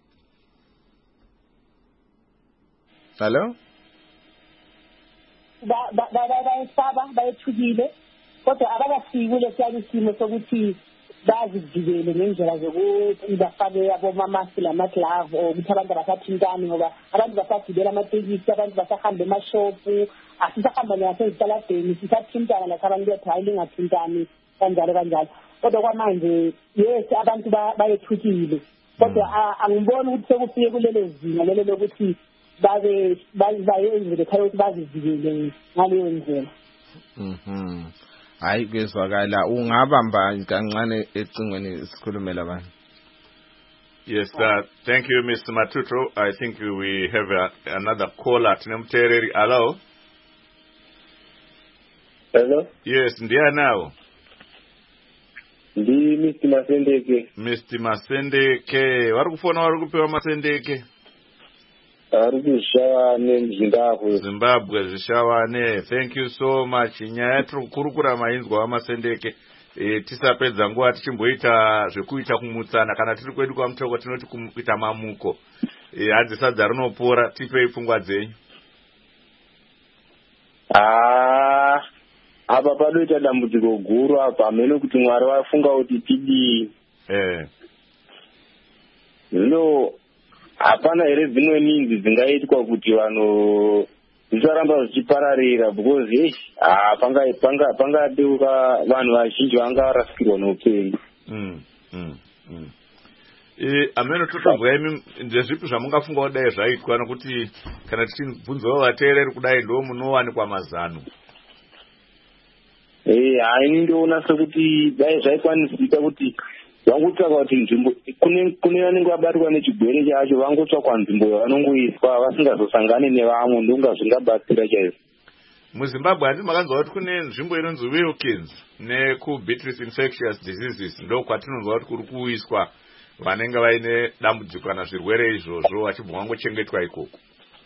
Hello? Ba ba ba bayisaba bayethukile kodwa abakafiki kulesiyani simo sokuthi bazivikele ngendlela zokuthi bafake abomamasi lamaglove ukuthi abantu abasathintani ngoba abantu basagibela amatekisi, abantu basahamba emashopu, asisahamba ngasezitaladeni, sisathintana lapha abantu bethi hayi lingathintani kanjalo kanjalo. Kodwa kwamanje yes abantu bayethukile kodwa angiboni ukuthi sekufike kulelo zinga lelo lokuthi babe bayenze lekhaya ukuthi bazivikele ngaleyo ndlela. Mhm. Hayi kwezwakala ungabamba kancane ecingweni sikhulumela abantu. Yes, uh, thank you, Mister Matutu. I think we have a, another caller. Tinemtereri. Hello. Hello. Yes, ndiya now. Ndi Mister Masendeke. Mister Masendeke. Wari kufona wari kupewa Masendeke? Ari kushawane mZimbabwe. Zimbabwe zishawane. Thank you so much. Nyaya tiri kurukura mainzwa waMasendeke. E, tisapedza nguva tichimboita zvekuita kumutsana kana tiri kwedu kwaMutoko tinoti kuita mamuko. hadzi sadza rinopora, tipei pfungwa dzenyu. Ah, apa padoita dambudziko guru apa, hamene kuti Mwari vafunga kuti tidii. Eh. Zvino hapana here dzimwe ninzi dzingaitwa kuti vanhu zvisaramba zvichipararira, because hey, ah panga panga pangadeuka vanhu vazhinji vangarasikirwa noupenyu. Mm. Mm. Mm. Eh, amene totonzwa imi ndezvipi zvamungafunga kudai zvaitwa, nokuti kana tichibvunzawo vateereri kudai ndo munowanikwa mazano. Eh, haini ndoona sekuti dai zvaikwanisika kuti vangotsvaka kuti nzvimbo kune kune vanenge vabatwa nechigwere chacho, vangotsvakwa nzvimbo yavanongoiswa vasingazosangane nevamwe, ndonga zvingabatsira chaizvo. MuZimbabwe handi makanzwa kuti kune nzvimbo inonzi Wilkins nekuBeatrice Infectious Diseases, ndo kwatinonzwa kuti kuri kuiswa vanenge vaine dambudziko kana zvirwere izvozvo vachibva vangochengetwa ikoko.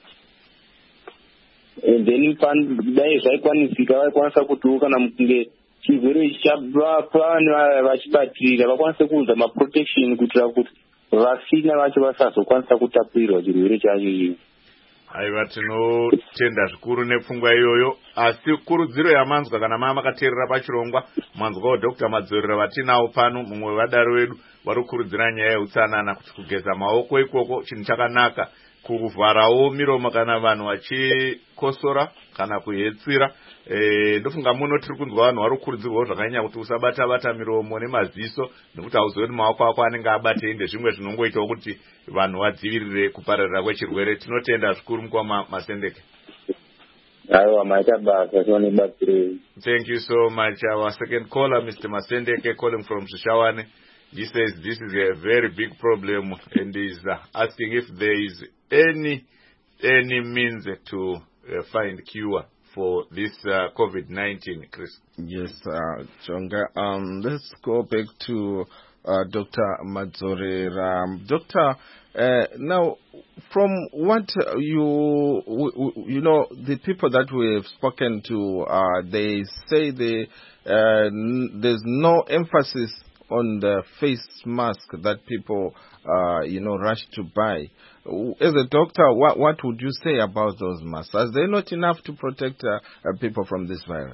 And then dai zvaikwanisika vaikwanisa kutiwo kana mukunge chirwere chabva vachibatirira vakwanise kuudza maprotection kuitira kuti vasina vacho vasazokwanisa kutapurirwa chirwere chacho ichi. Aiva, tinotenda zvikuru nepfungwa iyoyo, asi kurudziro yamanzwa kana mama makateerera pachirongwa, manzwawo Doctor Madzorera vatinawo pano, mumwe wevadaro vedu vari kukurudzira nyaya yeutsanana, kuti kugeza maoko ikoko chinhu chakanaka, kuvharawo miromo kana vanhu vachikosora kana kuhetsira. Eh, ndofunga muno tiri kunzwa vanhu vari kukurudzirwawo zvakanyanya kuti usabata bata miromo nemaziso, nekuti hauzivi maoko ako anenge abate inde zvimwe zvinongoitawo kuti vanhu vadzivirire kupararira kwechirwere. Tinotenda zvikuru mukoma Masendeke. Aiwa, maita basa tione batsire. Thank you so much. Our second caller, Mister Masendeke, calling from Shishawane. He says this is a very big problem and is uh, asking if there is any any means to uh, find cure for this uh, COVID nineteen, Chris. Yes, uh, Jonga. Um, let's go back to uh, Doctor Madzorera. Um, Doctor, uh, now, from what you, you know, the people that we have spoken to, uh, they say they, uh, n- there's no emphasis on the face mask that people, uh, you know, rush to buy. As a doctor, what what would you say about those masks? Are they not enough to protect uh, uh, people from this virus?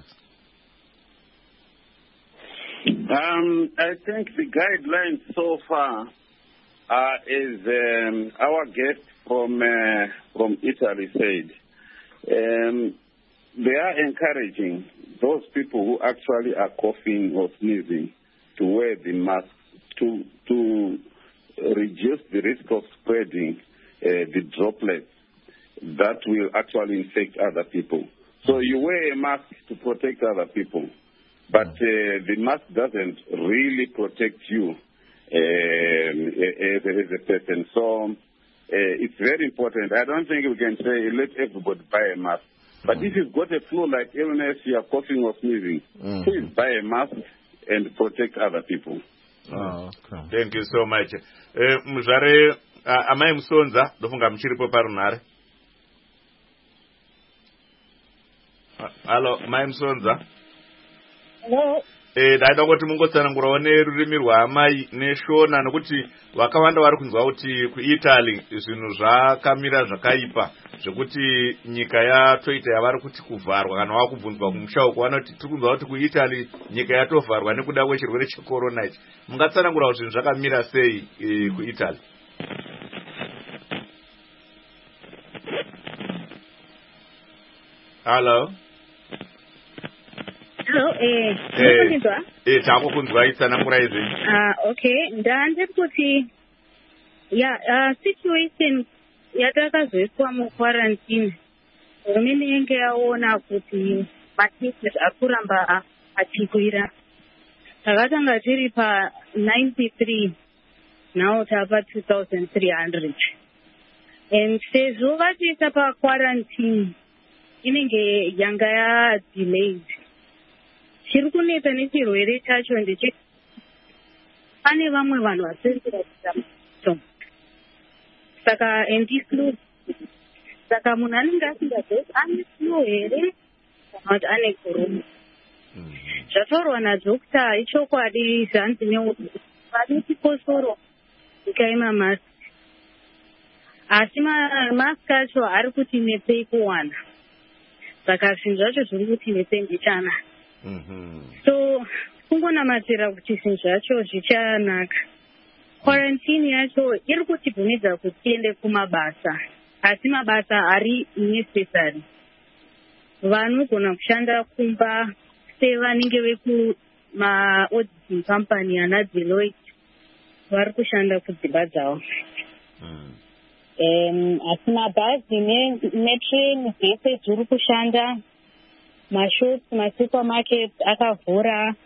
Um, I think the guidelines so far uh, is um, our guest from uh, from Italy said. Um, they are encouraging those people who actually are coughing or sneezing to wear the mask to to reduce the risk of spreading uh, the droplets that will actually infect other people. So you wear a mask to protect other people, but uh, the mask doesn't really protect you um, as, as a person. So uh, it's very important. I don't think we can say let everybody buy a mask. But mm. if you've got a flu-like illness, you are coughing or sneezing, mm. please buy a mask and protect other people. Oh, okay. Thank you so much. Uh, Muzare, uh, amai Musonza, dofunga mchiripo parunare. Hello, Mai Musonza. Hello. Eh, daida kuti mungotsanangurawo nerurimi rwaamai neshona, nokuti vakawanda vari kunzwa kuti kuItaly zvinhu zvakamira zvakaipa zvekuti nyika yatoita yavari kuti kuvharwa. Kana wakubvunzwa kumusha uko vanoti tiri kunzwa kuti kuItaly nyika yatovharwa nekuda kwechirwere checorona ichi. Mungatsanangura kuti zvinhu zvakamira sei e, kuItaly? Hello. Hello, eh, eh, eh, taku kunzwa itsanangura izvi. Ah, okay, ndandiri kuti ya uh, situation yatakazoiswa muquarantine, hurumende yenge yaona kuti macases akuramba achikwira. Takatanga tiri pa ninety-three, now tapa two thousand three hundred. And sezvo vatiisa pa quarantine inenge yanga ya delayed. Chiri kunetsa nechirwere chacho ndechekuti pane vamwe vanhu vasiri kuratidza mitombo. Saka anti-flu, saka munhu anenge asingazivi ane flu here kana kuti ane corona. Zvataurwa nadhokta ichokwadi zvanzi neuri pane chikosoro ikaima masi. asi mask acho ari kuti netsei kuwana saka zvinhu zvacho zviri kuti netsei mbichana. So kungonamatira kuti zvinhu zvacho zvichanaka. Quarantine yacho iri kutibvumidza kuti tiende kumabasa, asi mabasa ari necessary. Vanogona kushanda kumba sevanenge vekumaauditing company ana Deloitte vari kushanda kudzimba dzavo. Um, asi mabhazi netrain dzese dziri kushanda, mashops, masupermarket akavhura,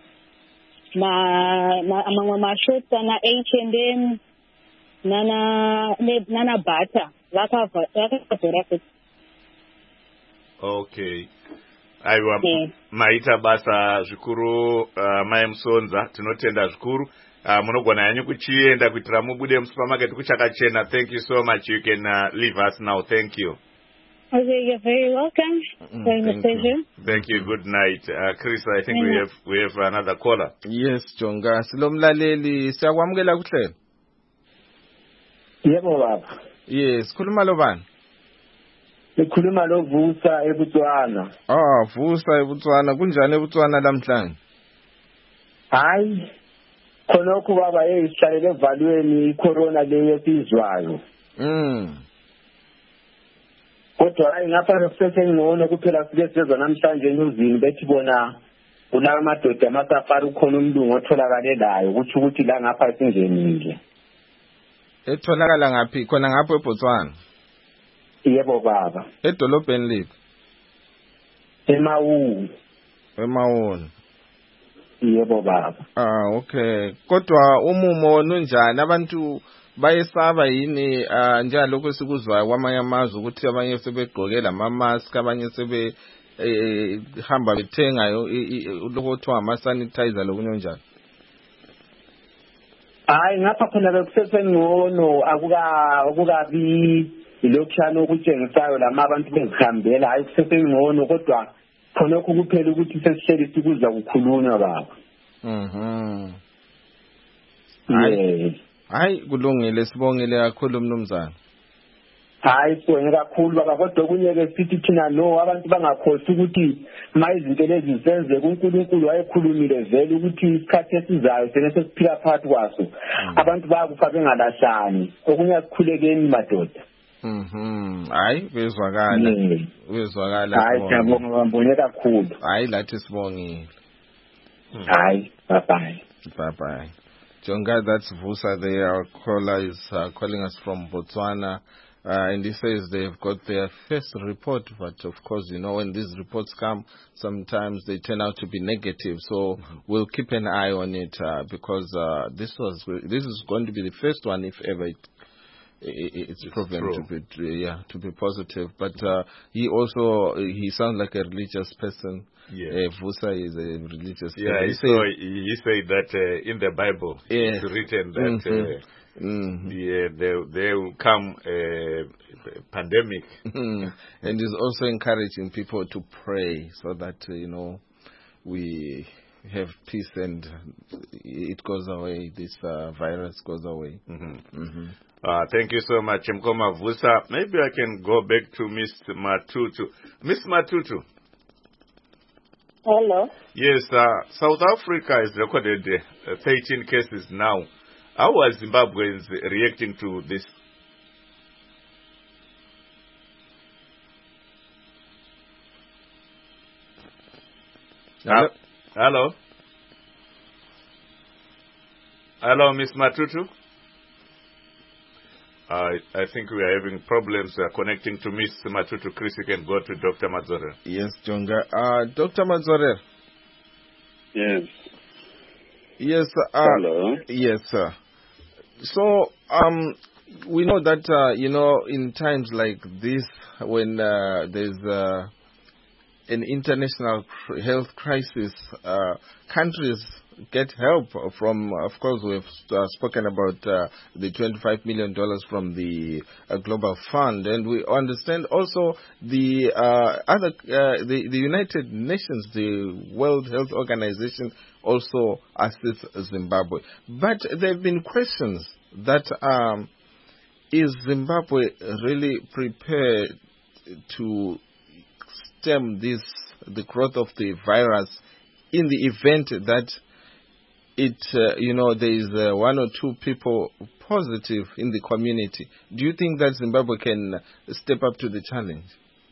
mamwe mashops ana H and M nana nana Bata vakavhura kuti. Okay. Aiwa, yeah. Maita basa zvikuru uh, Mai Musonza, tinotenda zvikuru. Uh, munogona yanyu kuchienda kuitira mubude musupermarket kuchakachena. Thank you so much. You can uh, leave us now. Thank you. Okay, you're very welcome. Mm, very thank, pleasure. you. Thank you. Good night. Uh, Chris, I think we have we have another caller. Yes, Jonga. Silomlaleli, siyakwamukela kuhlela. Yebo baba. Yes, khuluma lo bani? Ngikhuluma lo Vusa eBotswana. Ah, Vusa eBotswana. Kunjani eBotswana namhlanje? Hayi. Khonokho baba eyihlalele evalweni icorona leyo sizwayo. Mm. Kodwa hayi ngapha sesengcono kuphela sike sizwa namhlanje enyuzini bethi bona kulawa madoda amasafari ukhona umlungu otholakale layo ukuthi ukuthi la ngapha singenile. Etholakala ngaphi? Khona ngapho eBotswana. Yebo baba. Edolobheni lipi? eMawu. eMawu. Yebo baba. Ah, okay. Kodwa umumo nunjani? Abantu bayesaba yini uh, njalokho sikuzwayo kwamanye amazwe ukuthi abanye sebegqoke lama-mask, abanye sebe eh, hamba bethengayo lokho kuthiwa ama-sanitizer lokunye njalo? Hayi ngapha khona bekusesengcono akukabi ilokushana okutshengisayo lama abantu bezihambela, hayi kusesengcono kodwa khonokho kuphela ukuthi sesihleli sikuzwa kukhulunywa baba. Mhm. Hayi. Hayi kulungile, sibongile kakhulu mnumzana. Hayi sibonge kakhulu baba, kodwa kunyeke sithi thina no abantu bangakhosi ukuthi ma izinto lezi zisenzeka uNkulunkulu wayekhulumile vele ukuthi isikhathi esizayo sene sesiphila phakathi kwaso abantu bayakufa bengalahlani okunye akukhulekeni madoda. Mhm. Hayi bezwakala. Bezwakala. Hayi siyabonga mbonye kakhulu. Hayi lathi sibongile. Hayi bye bye. Bye bye. Jonga, that's Vusa. Their caller is uh, calling us from Botswana. Uh, and he says they've got their first report, but of course, you know, when these reports come, sometimes they turn out to be negative. So mm-hmm. we'll keep an eye on it uh, because uh, this was this is going to be the first one, if ever it, it, it's, it's proven true. to be yeah to be positive. But uh, he also he sounds like a religious person. Yeah. Uh, Vusa is a religious yeah, person. He, so he said that uh, in the Bible yes. it's written that mm-hmm. uh, mm-hmm. yeah, there, there will come a pandemic. And he's also encouraging people to pray so that, uh, you know, we have peace and it goes away, this uh, virus goes away. Mm-hmm. Mm-hmm. Uh, thank you so much, Mkoma Vusa. Maybe I can go back to Miss Matutu. Miss Matutu. Hello. Yes, uh, South Africa has recorded uh, thirteen cases now. How are Zimbabweans reacting to this? Hello? Uh, hello? Hello, Miss Matutu? Uh, I think we are having problems uh, connecting to Miss Matutu. Chris, you can go to Doctor Mazore. Yes, Jonga. Uh, Doctor Mazore. Yes. Yes. Uh, Hello. Yes, sir. So, um, we know that, uh, you know, in times like this, when uh, there's uh, an international health crisis, uh, countries get help from, of course, we've uh, spoken about uh, the twenty-five million dollars from the uh, Global Fund, and we understand also the uh, other, uh, the, the United Nations, the World Health Organization also assists Zimbabwe. But there have been questions that um, is Zimbabwe really prepared to stem this, the growth of the virus in the event that it, uh, you know, there is uh, one or two people positive in the community? Do you think that Zimbabwe can step up to the challenge?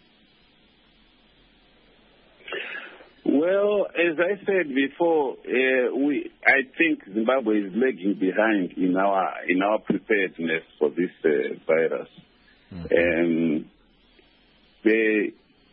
Well, as I said before, uh, we I think Zimbabwe is lagging behind in our in our preparedness for this uh, virus. Mm-hmm. Um, they,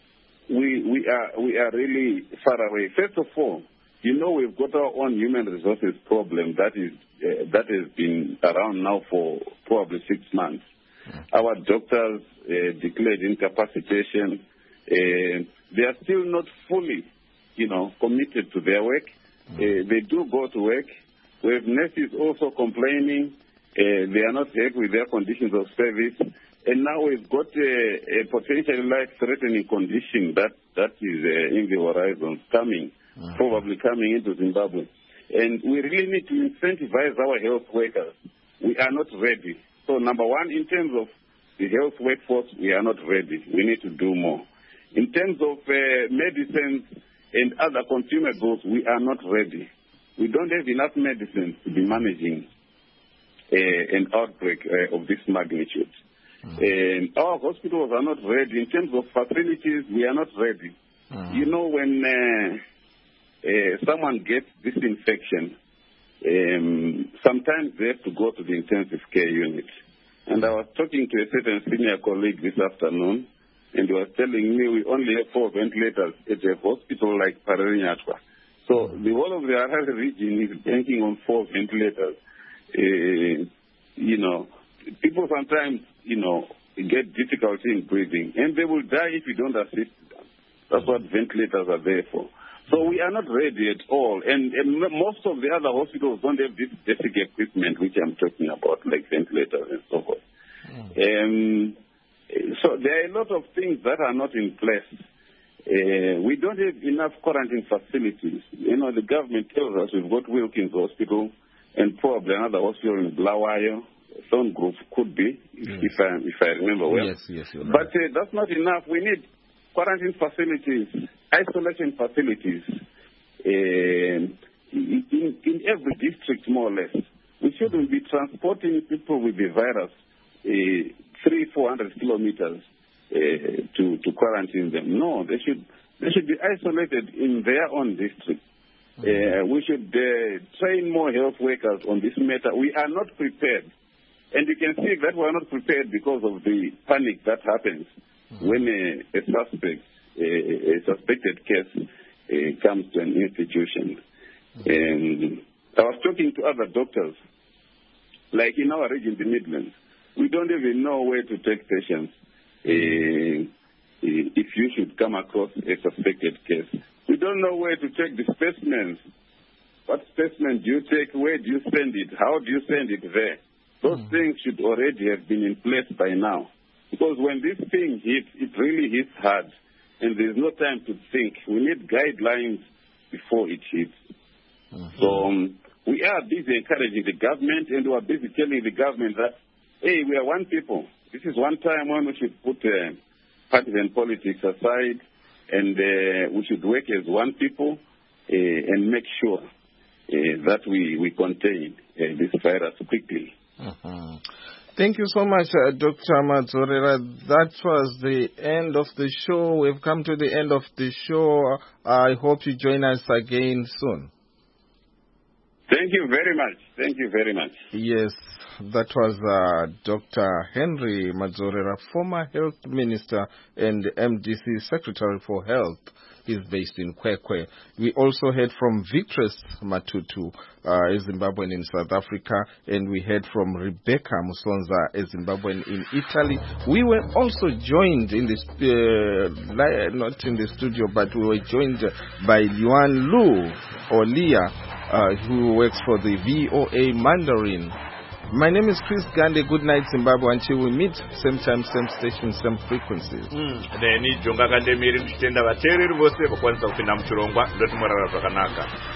we we are we are really far away. First of all, you know, we've got our own human resources problem that is uh, that has been around now for probably six months. Mm-hmm. Our doctors uh, declared incapacitation. Uh, they are still not fully, you know, committed to their work. Mm-hmm. Uh, they do go to work. We have nurses also complaining. Uh, they are not happy with their conditions of service. And now we've got a, a potentially life-threatening condition that, that is uh, in the horizon, coming, mm-hmm. probably coming into Zimbabwe. And we really need to incentivize our health workers. We are not ready. So number one, in terms of the health workforce, we are not ready. We need to do more. In terms of uh, medicines and other consumables, we are not ready. We don't have enough medicines to be managing uh, an outbreak uh, of this magnitude. Mm-hmm. And our hospitals are not ready. In terms of facilities, we are not ready. Mm-hmm. You know, when uh, uh, someone gets this infection, um, sometimes they have to go to the intensive care unit. And I was talking to a certain senior colleague this afternoon, and he was telling me we only have four ventilators at a hospital like Pararinyatwa. So the whole of the Harare region is banking on four ventilators. Uh, you know, people sometimes, you know, get difficulty in breathing, and they will die if you don't assist them. That's what ventilators are there for. So we are not ready at all, and, and most of the other hospitals don't have this basic equipment which I'm talking about, like ventilators and so forth. Mm. Um, so there are a lot of things that are not in place. Uh, we don't have enough quarantine facilities. You know, the government tells us we've got Wilkins Hospital and probably another hospital in Blawayo. Some group could be, if, yes. if, I, if I remember well. Yes, yes, you're right. But uh, that's not enough. We need quarantine facilities, isolation facilities uh, in, in every district, more or less. We shouldn't be transporting people with the virus uh, three, four hundred kilometers uh, to, to quarantine them. No, they should they should be isolated in their own district. Uh, we should uh, train more health workers on this matter. We are not prepared. And you can see that we are not prepared because of the panic that happens mm-hmm. when a, a suspect, a, a suspected case uh, comes to an institution. Mm-hmm. And I was talking to other doctors, like in our region, the Midlands. We don't even know where to take patients uh, if you should come across a suspected case. We don't know where to take the specimens. What specimen do you take? Where do you send it? How do you send it there? Those mm. things should already have been in place by now. Because when this thing hits, it really hits hard. And there's no time to think. We need guidelines before it hits. Mm-hmm. So um, we are busy encouraging the government, and we are busy telling the government that, hey, we are one people. This is one time when we should put uh, partisan politics aside, and uh, we should work as one people uh, and make sure uh, that we, we contain uh, this virus quickly. Mm-hmm. Thank you so much, uh, Doctor Madzorera. That was the end of the show. We've come to the end of the show. I hope you join us again soon. Thank you very much. Thank you very much. Yes, that was uh, Doctor Henry Madzorera, former health minister and M D C Secretary for Health. He's based in Kwekwe. We also heard from Victress Matutu, uh, a Zimbabwean in South Africa, and we heard from Rebecca Musonza, a Zimbabwean in Italy. We were also joined in this, uh, not in the studio, but we were joined by Yuan Lu, or Leah, uh, who works for the V O A Mandarin. My name is Chris Gande. Good night, Zimbabwe. Until we meet, same time, same station, same frequencies. Neni Jonga Gande Miri Mshitenda Vatereri vose vakwanisa kupinda muchirongwa ndotimorara zvakanaka.